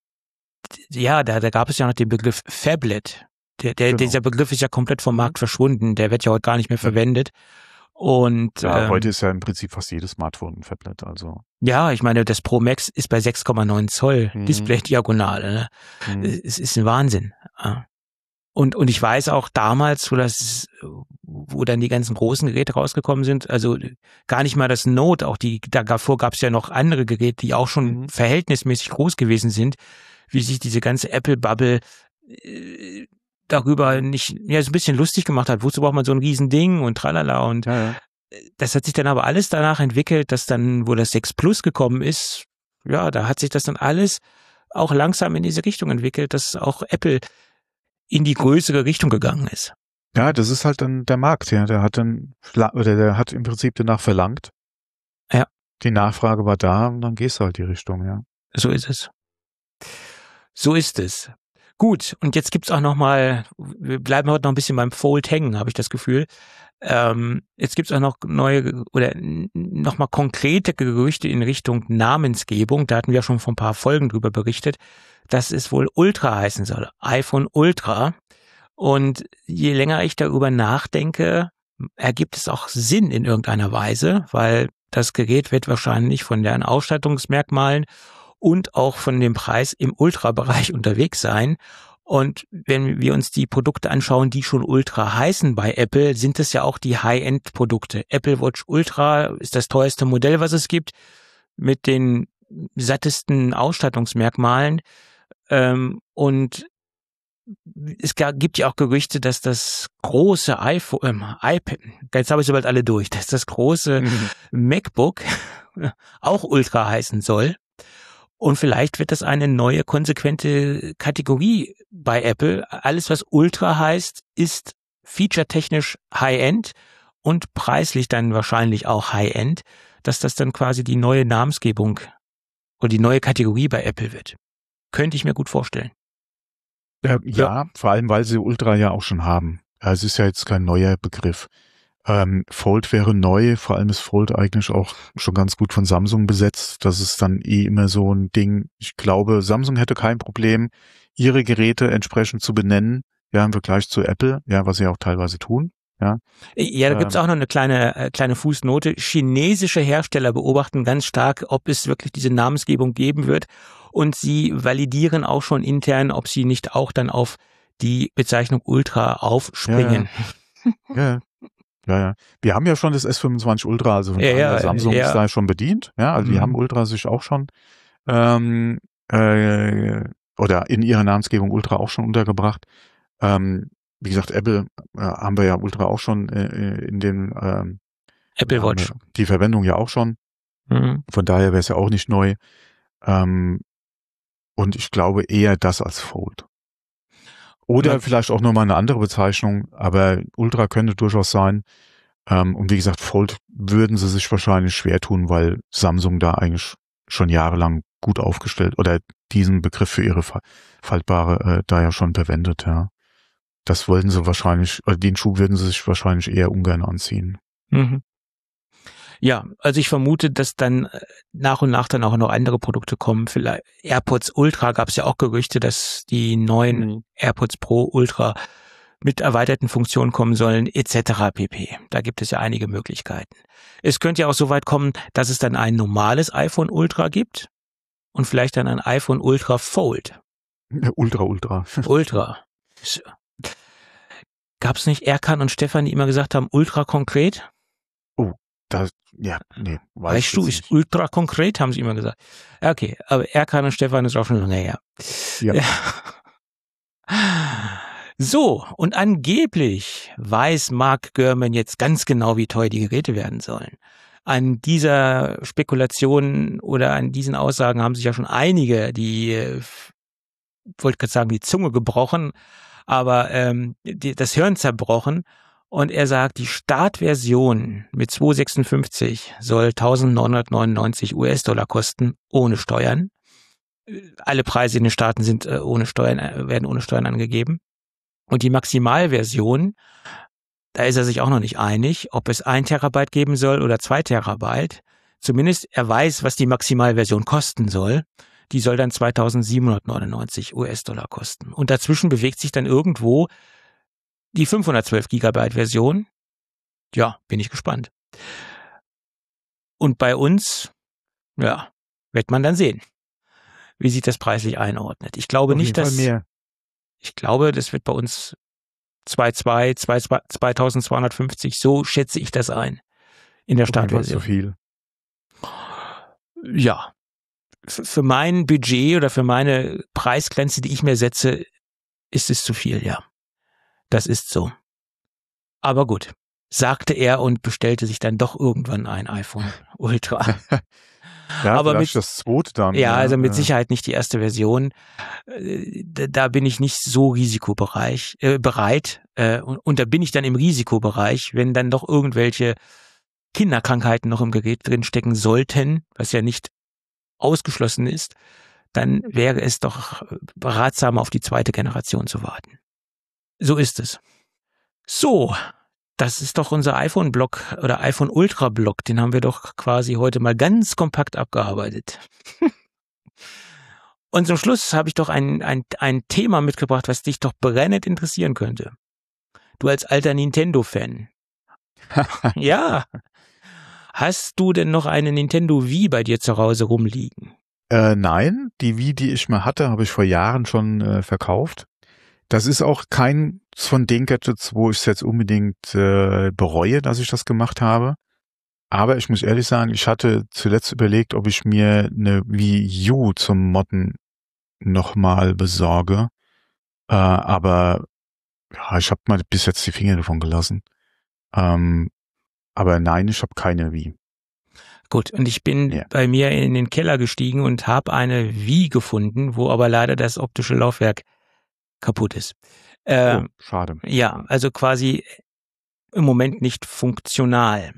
da gab es ja noch den Begriff Phablet. Dieser Begriff ist ja komplett vom Markt verschwunden. Der wird ja heute gar nicht mehr verwendet. Und heute ist ja im Prinzip fast jedes Smartphone ein Phablet. Also ja, ich meine, das Pro Max ist bei 6,9 Zoll Display-Diagonale. Ne? Es ist ein Wahnsinn. Und ich weiß auch damals, wo dann die ganzen großen Geräte rausgekommen sind, also gar nicht mal das Note, auch davor gab es ja noch andere Geräte, die auch schon verhältnismäßig groß gewesen sind, wie sich diese ganze Apple-Bubble darüber nicht, so ein bisschen lustig gemacht hat. Wozu braucht man so ein Riesending und tralala und das hat sich dann aber alles danach entwickelt, dass dann, wo das 6 Plus gekommen ist, da hat sich das dann alles auch langsam in diese Richtung entwickelt, dass auch Apple in die größere Richtung gegangen ist. Ja, das ist halt dann der Markt, der hat im Prinzip danach verlangt. Ja. Die Nachfrage war da und dann gehst du halt die Richtung, ja. So ist es. Gut, und jetzt gibt's auch wir bleiben heute noch ein bisschen beim Fold hängen, habe ich das Gefühl. Jetzt gibt's auch noch neue oder nochmal konkrete Gerüchte in Richtung Namensgebung. Da hatten wir schon vor ein paar Folgen drüber berichtet, dass es wohl Ultra heißen soll. iPhone Ultra. Und je länger ich darüber nachdenke, ergibt es auch Sinn in irgendeiner Weise, weil das Gerät wird wahrscheinlich von deren Ausstattungsmerkmalen und auch von dem Preis im Ultra-Bereich unterwegs sein. Und wenn wir uns die Produkte anschauen, die schon Ultra heißen bei Apple, sind es ja auch die High-End-Produkte. Apple Watch Ultra ist das teuerste Modell, was es gibt, mit den sattesten Ausstattungsmerkmalen. Und es gibt ja auch Gerüchte, dass das große iPad, jetzt habe ich es bald alle durch, dass das große MacBook auch Ultra heißen soll. Und vielleicht wird das eine neue, konsequente Kategorie bei Apple. Alles, was Ultra heißt, ist featuretechnisch High-End und preislich dann wahrscheinlich auch High-End, dass das dann quasi die neue Namensgebung oder die neue Kategorie bei Apple wird. Könnte ich mir gut vorstellen. Ja, vor allem, weil sie Ultra ja auch schon haben. Es ist ja jetzt kein neuer Begriff. Fold wäre neu, vor allem ist Fold eigentlich auch schon ganz gut von Samsung besetzt. Das ist dann immer so ein Ding. Ich glaube, Samsung hätte kein Problem, ihre Geräte entsprechend zu benennen, im Vergleich zu Apple, was sie auch teilweise tun. Ja, da gibt's auch noch eine kleine Fußnote. Chinesische Hersteller beobachten ganz stark, ob es wirklich diese Namensgebung geben wird. Und sie validieren auch schon intern, ob sie nicht auch dann auf die Bezeichnung Ultra aufspringen. Ja. Wir haben ja schon das S25 Ultra, also von Samsung ist da schon bedient. Ja, also die haben Ultra sich auch schon oder in ihrer Namensgebung Ultra auch schon untergebracht. Wie gesagt, Apple haben wir ja Ultra auch schon in den Apple Watch. Die Verwendung ja auch schon. Von daher wäre es ja auch nicht neu. Und ich glaube eher das als Fold. Oder vielleicht auch nochmal eine andere Bezeichnung, aber Ultra könnte durchaus sein. Und wie gesagt, Fold würden sie sich wahrscheinlich schwer tun, weil Samsung da eigentlich schon jahrelang gut aufgestellt oder diesen Begriff für ihre Faltbare da ja schon verwendet, ja. Das wollten sie wahrscheinlich, oder den Schuh würden sie sich wahrscheinlich eher ungern anziehen. Ja, also ich vermute, dass dann nach und nach dann auch noch andere Produkte kommen. Vielleicht AirPods Ultra gab es ja auch Gerüchte, dass die neuen AirPods Pro Ultra mit erweiterten Funktionen kommen sollen, etc. pp. Da gibt es ja einige Möglichkeiten. Es könnte ja auch so weit kommen, dass es dann ein normales iPhone Ultra gibt und vielleicht dann ein iPhone Ultra Fold. Ultra. Gab es nicht Erkan und Stefan, die immer gesagt haben, ultra konkret? Weißt du, ist ultra konkret, haben sie immer gesagt. Okay, aber Erkan und Stefan ist auch schon lange her. Ja. So, und angeblich weiß Mark Gurman jetzt ganz genau, wie teuer die Geräte werden sollen. An dieser Spekulation oder an diesen Aussagen haben sich ja schon einige, wollte gerade sagen, die Zunge gebrochen, aber das Hirn zerbrochen. Und er sagt, die Startversion mit 256 soll 1.999 US-Dollar kosten, ohne Steuern. Alle Preise in den Staaten sind werden ohne Steuern angegeben. Und die Maximalversion, da ist er sich auch noch nicht einig, ob es 1 Terabyte geben soll oder 2 Terabyte. Zumindest er weiß, was die Maximalversion kosten soll. Die soll dann 2.799 US-Dollar kosten. Und dazwischen bewegt sich dann irgendwo die 512 Gigabyte Version. Ja, bin ich gespannt. Und bei uns, ja, wird man dann sehen, wie sich das preislich einordnet. Ich glaube nicht, dass, ich glaube, das wird bei uns 2250, so schätze ich das ein, in der Startversion. So viel. Ja, für mein Budget oder für meine Preisgrenze, die ich mir setze, ist es zu viel, ja. Das ist so. Aber gut, sagte er und bestellte sich dann doch irgendwann ein iPhone Ultra. Ja, aber vielleicht das zweite dann. Ja, also mit Sicherheit nicht die erste Version. Da bin ich nicht so bereit. Und da bin ich dann im Risikobereich, wenn dann doch irgendwelche Kinderkrankheiten noch im Gerät drin stecken sollten, was ja nicht ausgeschlossen ist, dann wäre es doch ratsamer, auf die zweite Generation zu warten. So ist es. So, das ist doch unser iPhone-Block oder iPhone Ultra-Block. Den haben wir doch quasi heute mal ganz kompakt abgearbeitet. Und zum Schluss habe ich doch ein Thema mitgebracht, was dich doch brennend interessieren könnte. Du als alter Nintendo-Fan. Ja. Hast du denn noch eine Nintendo Wii bei dir zu Hause rumliegen? Nein, die Wii, die ich mal hatte, habe ich vor Jahren schon verkauft. Das ist auch kein von den Gadgets, wo ich es jetzt unbedingt bereue, dass ich das gemacht habe. Aber ich muss ehrlich sagen, ich hatte zuletzt überlegt, ob ich mir eine Wii U zum Modden nochmal besorge. Aber ja, ich habe mal bis jetzt die Finger davon gelassen. Aber nein, ich habe keine Wii. Gut, und ich bin bei mir in den Keller gestiegen und habe eine Wii gefunden, wo aber leider das optische Laufwerk kaputt ist. Schade. Ja, also quasi im Moment nicht funktional.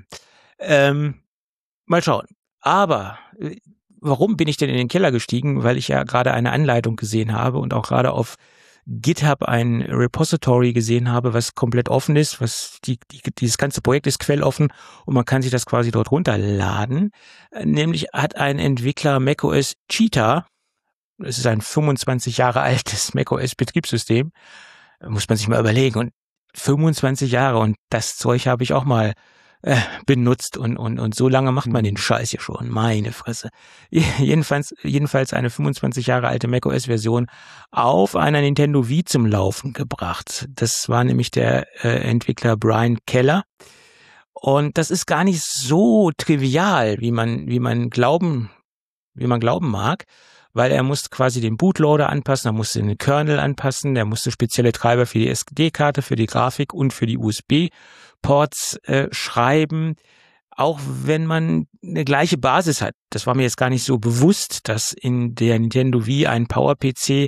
Mal schauen. Aber warum bin ich denn in den Keller gestiegen? Weil ich ja gerade eine Anleitung gesehen habe und auch gerade auf GitHub ein Repository gesehen habe, was komplett offen ist, dieses ganze Projekt ist quelloffen und man kann sich das quasi dort runterladen. Nämlich hat ein Entwickler macOS Cheetah, das ist ein 25 Jahre altes macOS Betriebssystem, muss man sich mal überlegen, und 25 Jahre und das Zeug habe ich auch mal benutzt und so lange macht man den Scheiß hier schon, meine Fresse. Jedenfalls eine 25 Jahre alte macOS-Version auf einer Nintendo Wii zum Laufen gebracht. Das war nämlich der Entwickler Brian Keller. Und das ist gar nicht so trivial, wie man glauben mag, weil er musste quasi den Bootloader anpassen, er musste den Kernel anpassen, er musste spezielle Treiber für die SD-Karte, für die Grafik und für die USB-Ports schreiben, auch wenn man eine gleiche Basis hat. Das war mir jetzt gar nicht so bewusst, dass in der Nintendo Wii ein PowerPC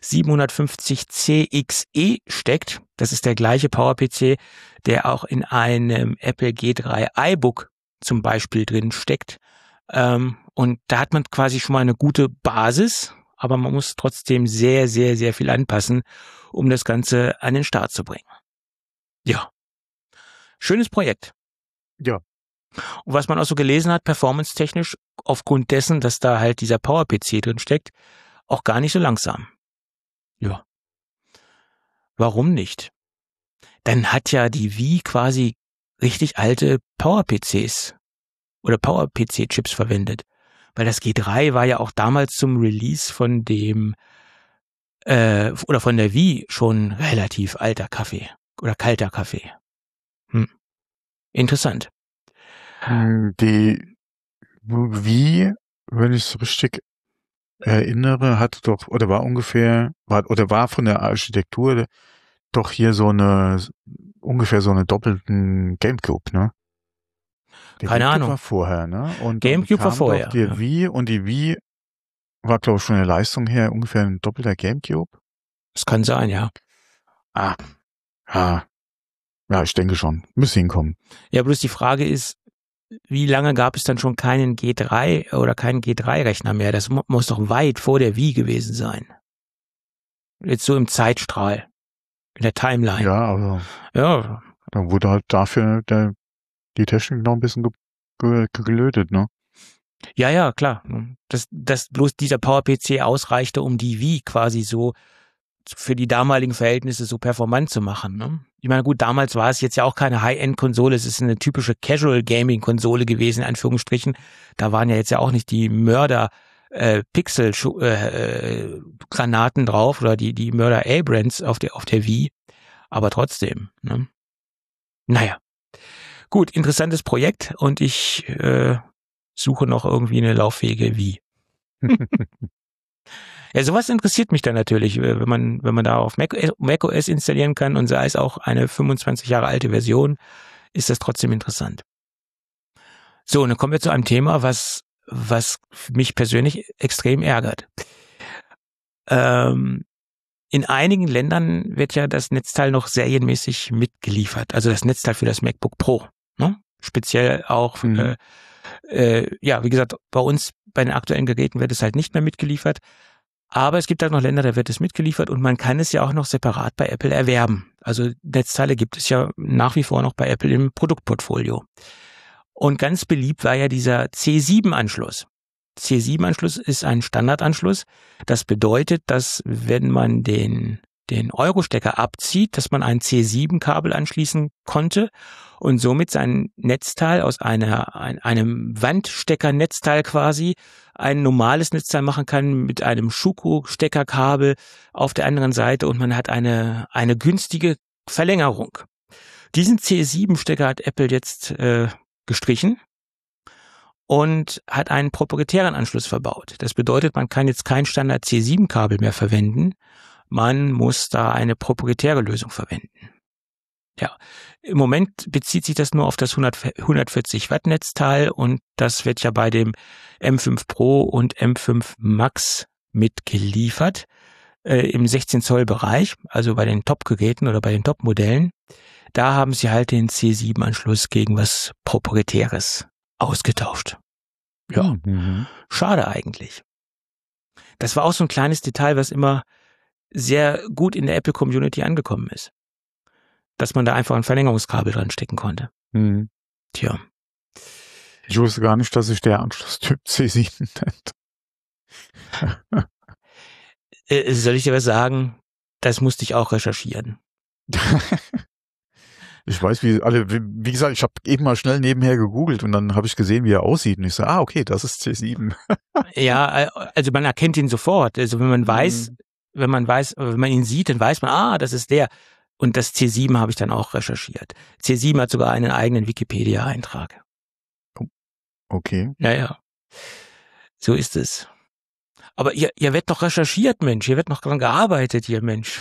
750CXE steckt. Das ist der gleiche PowerPC, der auch in einem Apple G3 iBook zum Beispiel drin steckt. Und da hat man quasi schon mal eine gute Basis, aber man muss trotzdem sehr, sehr, sehr viel anpassen, um das Ganze an den Start zu bringen. Ja. Schönes Projekt. Ja. Und was man auch so gelesen hat, performance-technisch, aufgrund dessen, dass da halt dieser PowerPC drin steckt, auch gar nicht so langsam. Ja. Warum nicht? Dann hat ja die Wii quasi richtig alte PowerPCs oder PowerPC-Chips verwendet. Weil das G3 war ja auch damals zum Release von dem oder von der Wii schon relativ alter Kaffee oder kalter Kaffee. Interessant. Die Wii, wenn ich es richtig erinnere, hatte doch, oder war von der Architektur doch hier ungefähr so eine doppelten GameCube, ne? Der Keine GameCube Ahnung. war vorher, ne? Und GameCube war vorher. Die Wii, und die Wii war, glaube ich, von der Leistung her ungefähr ein doppelter GameCube. Das kann sein, ja. Ja. Ja, ich denke schon. Müsste hinkommen. Ja, bloß die Frage ist, wie lange gab es dann schon keinen G3 oder keinen G3-Rechner mehr? Das muss doch weit vor der Wii gewesen sein. Jetzt so im Zeitstrahl, in der Timeline. Ja, aber ja, dann wurde halt dafür die Technik noch ein bisschen gelötet, ne? Ja, klar. Dass bloß dieser Power-PC ausreichte, um die Wii quasi so für die damaligen Verhältnisse so performant zu machen. Ne? Ich meine, gut, damals war es jetzt ja auch keine High-End-Konsole, es ist eine typische Casual-Gaming-Konsole gewesen, in Anführungsstrichen. Da waren ja jetzt ja auch nicht die Mörder Pixel-Granaten drauf oder die Mörder A-Brands auf der Wii. Aber trotzdem. Ne? Naja. Gut, interessantes Projekt und ich suche noch irgendwie eine lauffähige Wii. Ja, sowas interessiert mich dann natürlich, wenn man da auf macOS installieren kann und sei es auch eine 25 Jahre alte Version, ist das trotzdem interessant. So, und dann kommen wir zu einem Thema, was mich persönlich extrem ärgert. In einigen Ländern wird ja das Netzteil noch serienmäßig mitgeliefert, also das Netzteil für das MacBook Pro, ne? Speziell auch, wie gesagt, bei uns, bei den aktuellen Geräten wird es halt nicht mehr mitgeliefert. Aber es gibt halt noch Länder, da wird es mitgeliefert und man kann es ja auch noch separat bei Apple erwerben. Also Netzteile gibt es ja nach wie vor noch bei Apple im Produktportfolio. Und ganz beliebt war ja dieser C7-Anschluss. C7-Anschluss ist ein Standardanschluss. Das bedeutet, dass wenn man den Euro-Stecker abzieht, dass man ein C7-Kabel anschließen konnte und somit sein Netzteil aus einem Wandstecker-Netzteil quasi ein normales Netzteil machen kann mit einem Schuko-Steckerkabel auf der anderen Seite und man hat eine günstige Verlängerung. Diesen C7-Stecker hat Apple jetzt gestrichen und hat einen proprietären Anschluss verbaut. Das bedeutet, man kann jetzt kein Standard C7-Kabel mehr verwenden. Man muss da eine proprietäre Lösung verwenden. Ja, im Moment bezieht sich das nur auf das 140 Watt Netzteil und das wird ja bei dem M5 Pro und M5 Max mitgeliefert im 16 Zoll Bereich, also bei den Top-Geräten oder bei den Top-Modellen. Da haben sie halt den C7-Anschluss gegen was Proprietäres ausgetauscht. Ja, schade eigentlich. Das war auch so ein kleines Detail, was immer sehr gut in der Apple-Community angekommen ist. Dass man da einfach ein Verlängerungskabel dran stecken konnte. Tja. Ich wusste gar nicht, dass sich der Anschlusstyp C7 nennt. Soll ich dir was sagen? Das musste ich auch recherchieren. Ich weiß, wie gesagt, ich habe eben mal schnell nebenher gegoogelt und dann habe ich gesehen, wie er aussieht und ich so, okay, das ist C7. Ja, also man erkennt ihn sofort. Also wenn man ihn sieht, dann weiß man, das ist der. Und das C7 habe ich dann auch recherchiert. C7 hat sogar einen eigenen Wikipedia-Eintrag. Okay. Ja. So ist es. Aber hier wird noch recherchiert, Mensch. Hier wird noch dran gearbeitet, hier, Mensch.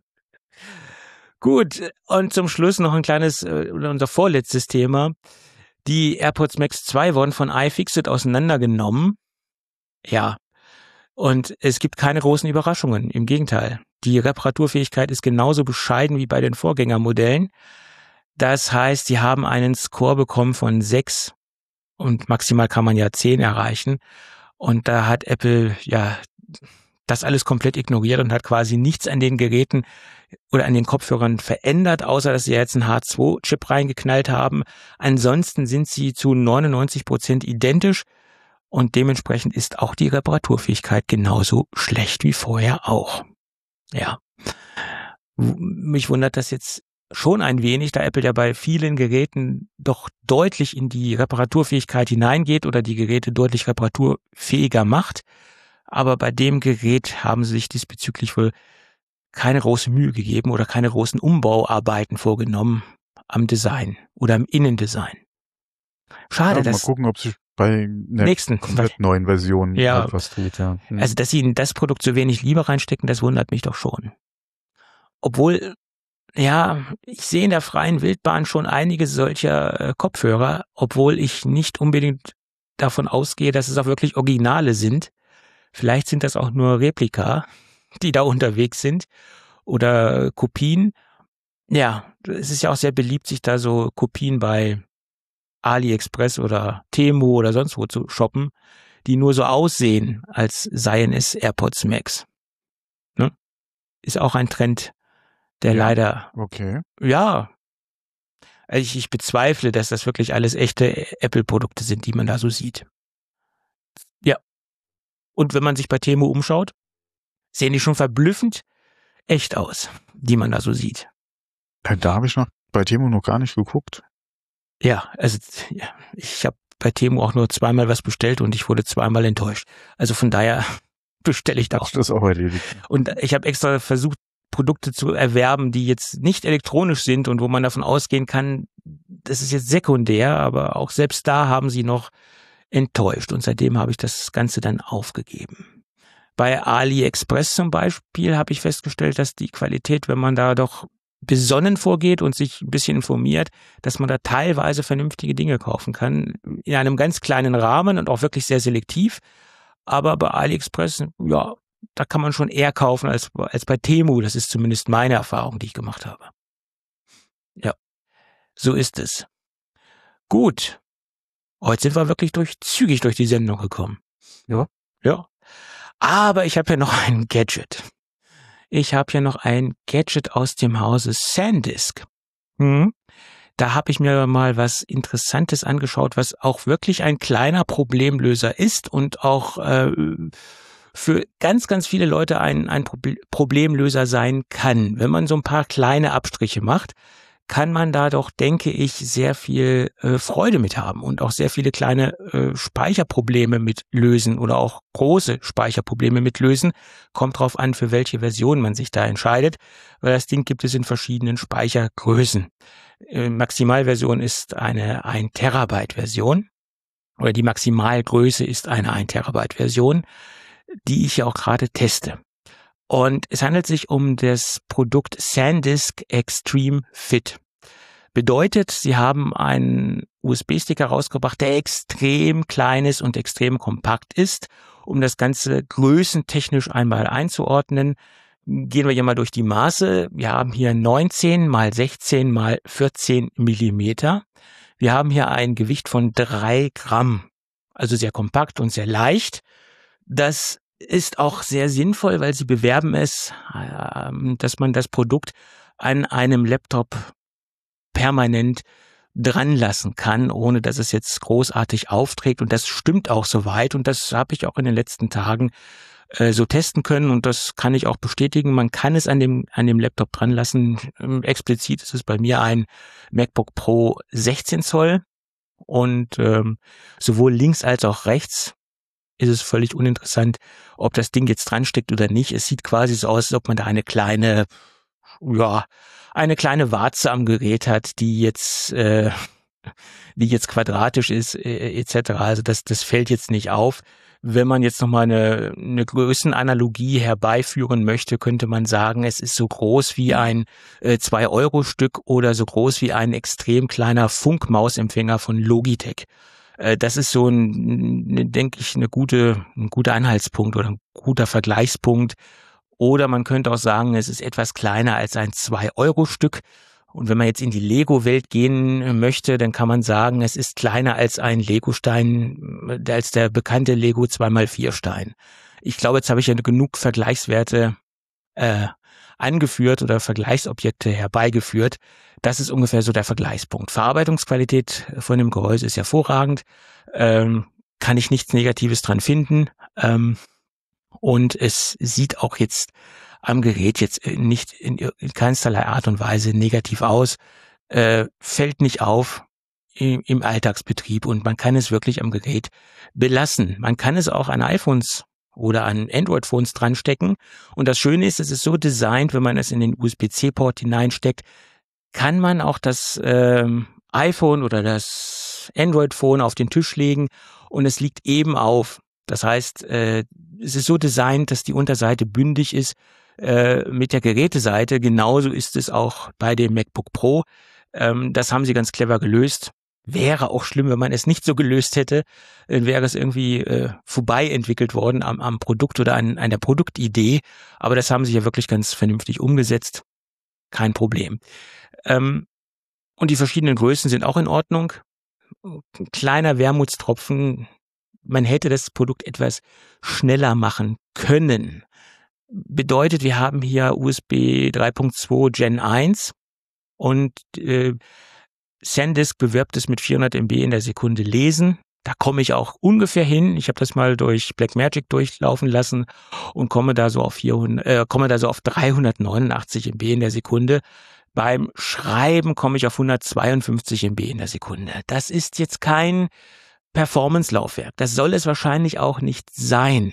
Gut. Und zum Schluss noch ein kleines, unser vorletztes Thema. Die AirPods Max 2 wurden von iFixit auseinandergenommen. Ja. Und es gibt keine großen Überraschungen. Im Gegenteil. Die Reparaturfähigkeit ist genauso bescheiden wie bei den Vorgängermodellen. Das heißt, die haben einen Score bekommen von 6 und maximal kann man ja 10 erreichen. Und da hat Apple ja das alles komplett ignoriert und hat quasi nichts an den Geräten oder an den Kopfhörern verändert, außer dass sie jetzt einen H2-Chip reingeknallt haben. Ansonsten sind sie zu 99% identisch und dementsprechend ist auch die Reparaturfähigkeit genauso schlecht wie vorher auch. Ja, mich wundert das jetzt schon ein wenig, da Apple ja bei vielen Geräten doch deutlich in die Reparaturfähigkeit hineingeht oder die Geräte deutlich reparaturfähiger macht. Aber bei dem Gerät haben sie sich diesbezüglich wohl keine große Mühe gegeben oder keine großen Umbauarbeiten vorgenommen am Design oder am Innendesign. Schade, mal gucken, ob sich bei einer komplett neuen Version was tut. Ja. Also, dass sie in das Produkt so wenig Liebe reinstecken, das wundert mich doch schon. Obwohl, ich sehe in der freien Wildbahn schon einige solcher Kopfhörer, obwohl ich nicht unbedingt davon ausgehe, dass es auch wirklich Originale sind. Vielleicht sind das auch nur Replika, die da unterwegs sind oder Kopien. Ja, es ist ja auch sehr beliebt, sich da so Kopien bei AliExpress oder Temu oder sonst wo zu shoppen, die nur so aussehen, als seien es AirPods Max. Ne? Ist auch ein Trend, der leider, ja, also ich bezweifle, dass das wirklich alles echte Apple-Produkte sind, die man da so sieht. Ja. Und wenn man sich bei Temu umschaut, sehen die schon verblüffend echt aus, die man da so sieht. Da habe ich bei Temu noch gar nicht geguckt. Ja, also ich habe bei Temu auch nur zweimal was bestellt und ich wurde zweimal enttäuscht. Also von daher bestelle ich da auch. Das ist auch erledigt. Und ich habe extra versucht, Produkte zu erwerben, die jetzt nicht elektronisch sind und wo man davon ausgehen kann, das ist jetzt sekundär, aber auch selbst da haben sie noch enttäuscht und seitdem habe ich das Ganze dann aufgegeben. Bei AliExpress zum Beispiel habe ich festgestellt, dass die Qualität, wenn man da doch besonnen vorgeht und sich ein bisschen informiert, dass man da teilweise vernünftige Dinge kaufen kann, in einem ganz kleinen Rahmen und auch wirklich sehr selektiv. Aber bei AliExpress, ja, da kann man schon eher kaufen als bei Temu. Das ist zumindest meine Erfahrung, die ich gemacht habe. Ja, so ist es. Gut. Heute sind wir wirklich zügig durch die Sendung gekommen. Ja. Ja. Aber ich habe ja noch ein Gadget. Ich habe ja noch ein Gadget aus dem Hause SanDisk. Da habe ich mir mal was Interessantes angeschaut, was auch wirklich ein kleiner Problemlöser ist und auch für ganz, ganz viele Leute ein Problemlöser sein kann. Wenn man so ein paar kleine Abstriche macht, kann man da doch, denke ich, sehr viel Freude mit haben und auch sehr viele kleine Speicherprobleme mit lösen oder auch große Speicherprobleme mit lösen. Kommt drauf an, für welche Version man sich da entscheidet, weil das Ding gibt es in verschiedenen Speichergrößen. Maximalversion ist eine 1 Terabyte Version oder die Maximalgröße ist eine 1 Terabyte Version, die ich ja auch gerade teste. Und es handelt sich um das Produkt SanDisk Extreme Fit. Bedeutet, sie haben einen USB-Stick herausgebracht, der extrem klein ist und extrem kompakt ist. Um das Ganze größentechnisch einmal einzuordnen, gehen wir hier mal durch die Maße. Wir haben hier 19 mal 16 mal 14 Millimeter. Wir haben hier ein Gewicht von 3 Gramm, also sehr kompakt und sehr leicht. Das ist auch sehr sinnvoll, weil sie bewerben es, dass man das Produkt an einem Laptop permanent dran lassen kann, ohne dass es jetzt großartig aufträgt. Und das stimmt auch soweit. Und das habe ich auch in den letzten Tagen so testen können. Und das kann ich auch bestätigen. Man kann es an dem Laptop dran lassen. Explizit ist es bei mir ein MacBook Pro 16 Zoll. Und sowohl links als auch rechts ist es völlig uninteressant, ob das Ding jetzt dran steckt oder nicht. Es sieht quasi so aus, als ob man da eine kleine Warze am Gerät hat, die jetzt quadratisch ist, etc. Also das fällt jetzt nicht auf. Wenn man jetzt nochmal eine Größenanalogie herbeiführen möchte, könnte man sagen, es ist so groß wie ein 2-Euro-Stück oder so groß wie ein extrem kleiner Funkmausempfänger von Logitech. Das ist so denke ich, ein guter Anhaltspunkt oder ein guter Vergleichspunkt. Oder man könnte auch sagen, es ist etwas kleiner als ein 2-Euro-Stück. Und wenn man jetzt in die Lego-Welt gehen möchte, dann kann man sagen, es ist kleiner als ein Lego-Stein, als der bekannte Lego 2x4-Stein. Ich glaube, jetzt habe ich ja genug Vergleichswerte angeführt oder Vergleichsobjekte herbeigeführt. Das ist ungefähr so der Vergleichspunkt. Verarbeitungsqualität von dem Gehäuse ist hervorragend. Kann ich nichts Negatives dran finden. Und es sieht auch jetzt am Gerät jetzt nicht in keinsterlei Art und Weise negativ aus. Fällt nicht auf im Alltagsbetrieb und man kann es wirklich am Gerät belassen. Man kann es auch an iPhones oder an Android-Phones dran stecken. Und das Schöne ist, es ist so designt, wenn man es in den USB-C-Port hineinsteckt, kann man auch das iPhone oder das Android-Phone auf den Tisch legen und es liegt eben auf. Das heißt, es ist so designt, dass die Unterseite bündig ist mit der Geräteseite. Genauso ist es auch bei dem MacBook Pro. Das haben sie ganz clever gelöst. Wäre auch schlimm, wenn man es nicht so gelöst hätte, wäre es irgendwie vorbei entwickelt worden am Produkt oder an der Produktidee. Aber das haben sie ja wirklich ganz vernünftig umgesetzt. kein Problem. Und die verschiedenen Größen sind auch in Ordnung. Ein kleiner Wermutstropfen, man hätte das Produkt etwas schneller machen können. Bedeutet, wir haben hier USB 3.2 Gen 1 und SanDisk bewirbt es mit 400 MB in der Sekunde lesen. Da komme ich auch ungefähr hin. Ich habe das mal durch Blackmagic durchlaufen lassen und komme da so auf 389 MB in der Sekunde. Beim Schreiben komme ich auf 152 MB in der Sekunde. Das ist jetzt kein Performance-Laufwerk. Das soll es wahrscheinlich auch nicht sein.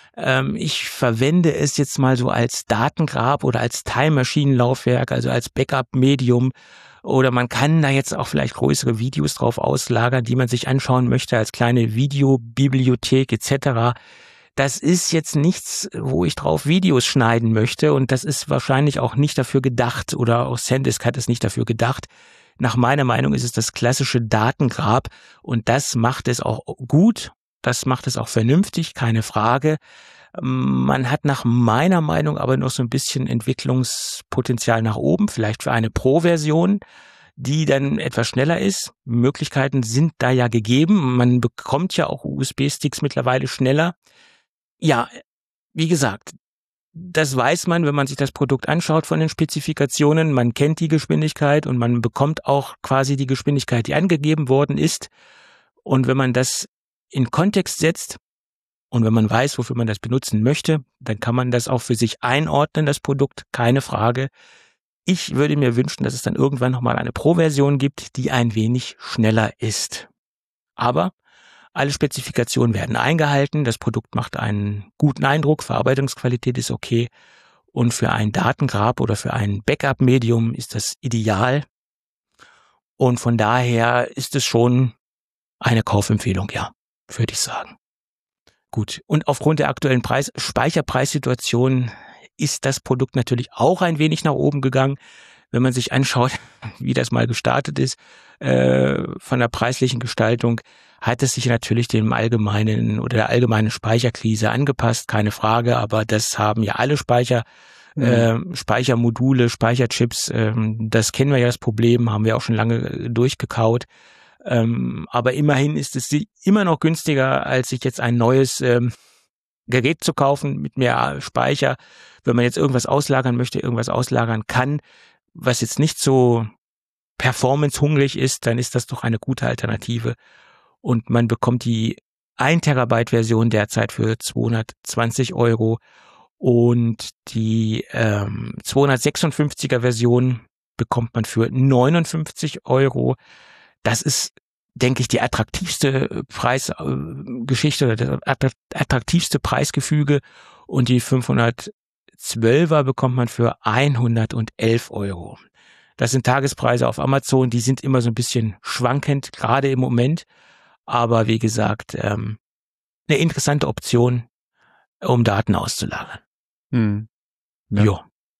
Ich verwende es jetzt mal so als Datengrab oder als Time-Machine-Laufwerk, also als Backup-Medium. Oder man kann da jetzt auch vielleicht größere Videos drauf auslagern, die man sich anschauen möchte, als kleine Videobibliothek etc. Das ist jetzt nichts, wo ich drauf Videos schneiden möchte, und das ist wahrscheinlich auch nicht dafür gedacht, oder auch SanDisk hat es nicht dafür gedacht. Nach meiner Meinung ist es das klassische Datengrab, und das macht es auch gut, das macht es auch vernünftig, keine Frage. Man hat nach meiner Meinung aber noch so ein bisschen Entwicklungspotenzial nach oben, vielleicht für eine Pro-Version, die dann etwas schneller ist. Möglichkeiten sind da ja gegeben. Man bekommt ja auch USB-Sticks mittlerweile schneller. Ja, wie gesagt, das weiß man, wenn man sich das Produkt anschaut von den Spezifikationen. Man kennt die Geschwindigkeit und man bekommt auch quasi die Geschwindigkeit, die angegeben worden ist. Und wenn man das in Kontext setzt und wenn man weiß, wofür man das benutzen möchte, dann kann man das auch für sich einordnen, das Produkt, keine Frage. Ich würde mir wünschen, dass es dann irgendwann nochmal eine Pro-Version gibt, die ein wenig schneller ist. Aber alle Spezifikationen werden eingehalten, das Produkt macht einen guten Eindruck, Verarbeitungsqualität ist okay, und für ein Datengrab oder für ein Backup-Medium ist das ideal. Und von daher ist es schon eine Kaufempfehlung, ja, würde ich sagen. Gut, und aufgrund der aktuellen Speicherpreissituation ist das Produkt natürlich auch ein wenig nach oben gegangen. Wenn man sich anschaut, wie das mal gestartet ist, von der preislichen Gestaltung, hat es sich natürlich dem allgemeinen oder der allgemeinen Speicherkrise angepasst, keine Frage, aber das haben ja alle Speichermodule, Speicherchips, das kennen wir ja, das Problem, haben wir auch schon lange durchgekaut. Aber immerhin ist es immer noch günstiger, als sich jetzt ein neues Gerät zu kaufen mit mehr Speicher. Wenn man jetzt irgendwas auslagern möchte, irgendwas auslagern kann, was jetzt nicht so performance-hungrig ist, dann ist das doch eine gute Alternative. Und man bekommt die 1 Terabyte Version derzeit für 220 € und die 256er Version bekommt man für 59 €. Das ist, denke ich, die attraktivste Preisgeschichte oder das attraktivste Preisgefüge, und die 512er bekommt man für 111 €. Das sind Tagespreise auf Amazon, die sind immer so ein bisschen schwankend, gerade im Moment, aber wie gesagt, eine interessante Option, um Daten auszulagern. Ja. Jo.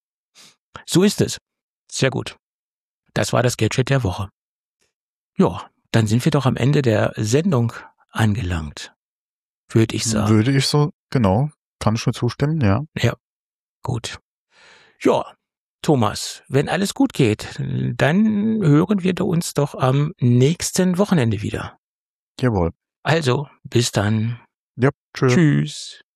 So ist es. Sehr gut. Das war das Gadget der Woche. Ja, dann sind wir doch am Ende der Sendung angelangt, würde ich sagen. Würde ich so, genau, kann ich nur zustimmen, ja. Ja, gut. Ja, Thomas, wenn alles gut geht, dann hören wir uns doch am nächsten Wochenende wieder. Jawohl. Also, bis dann. Ja, tschüss. Tschüss.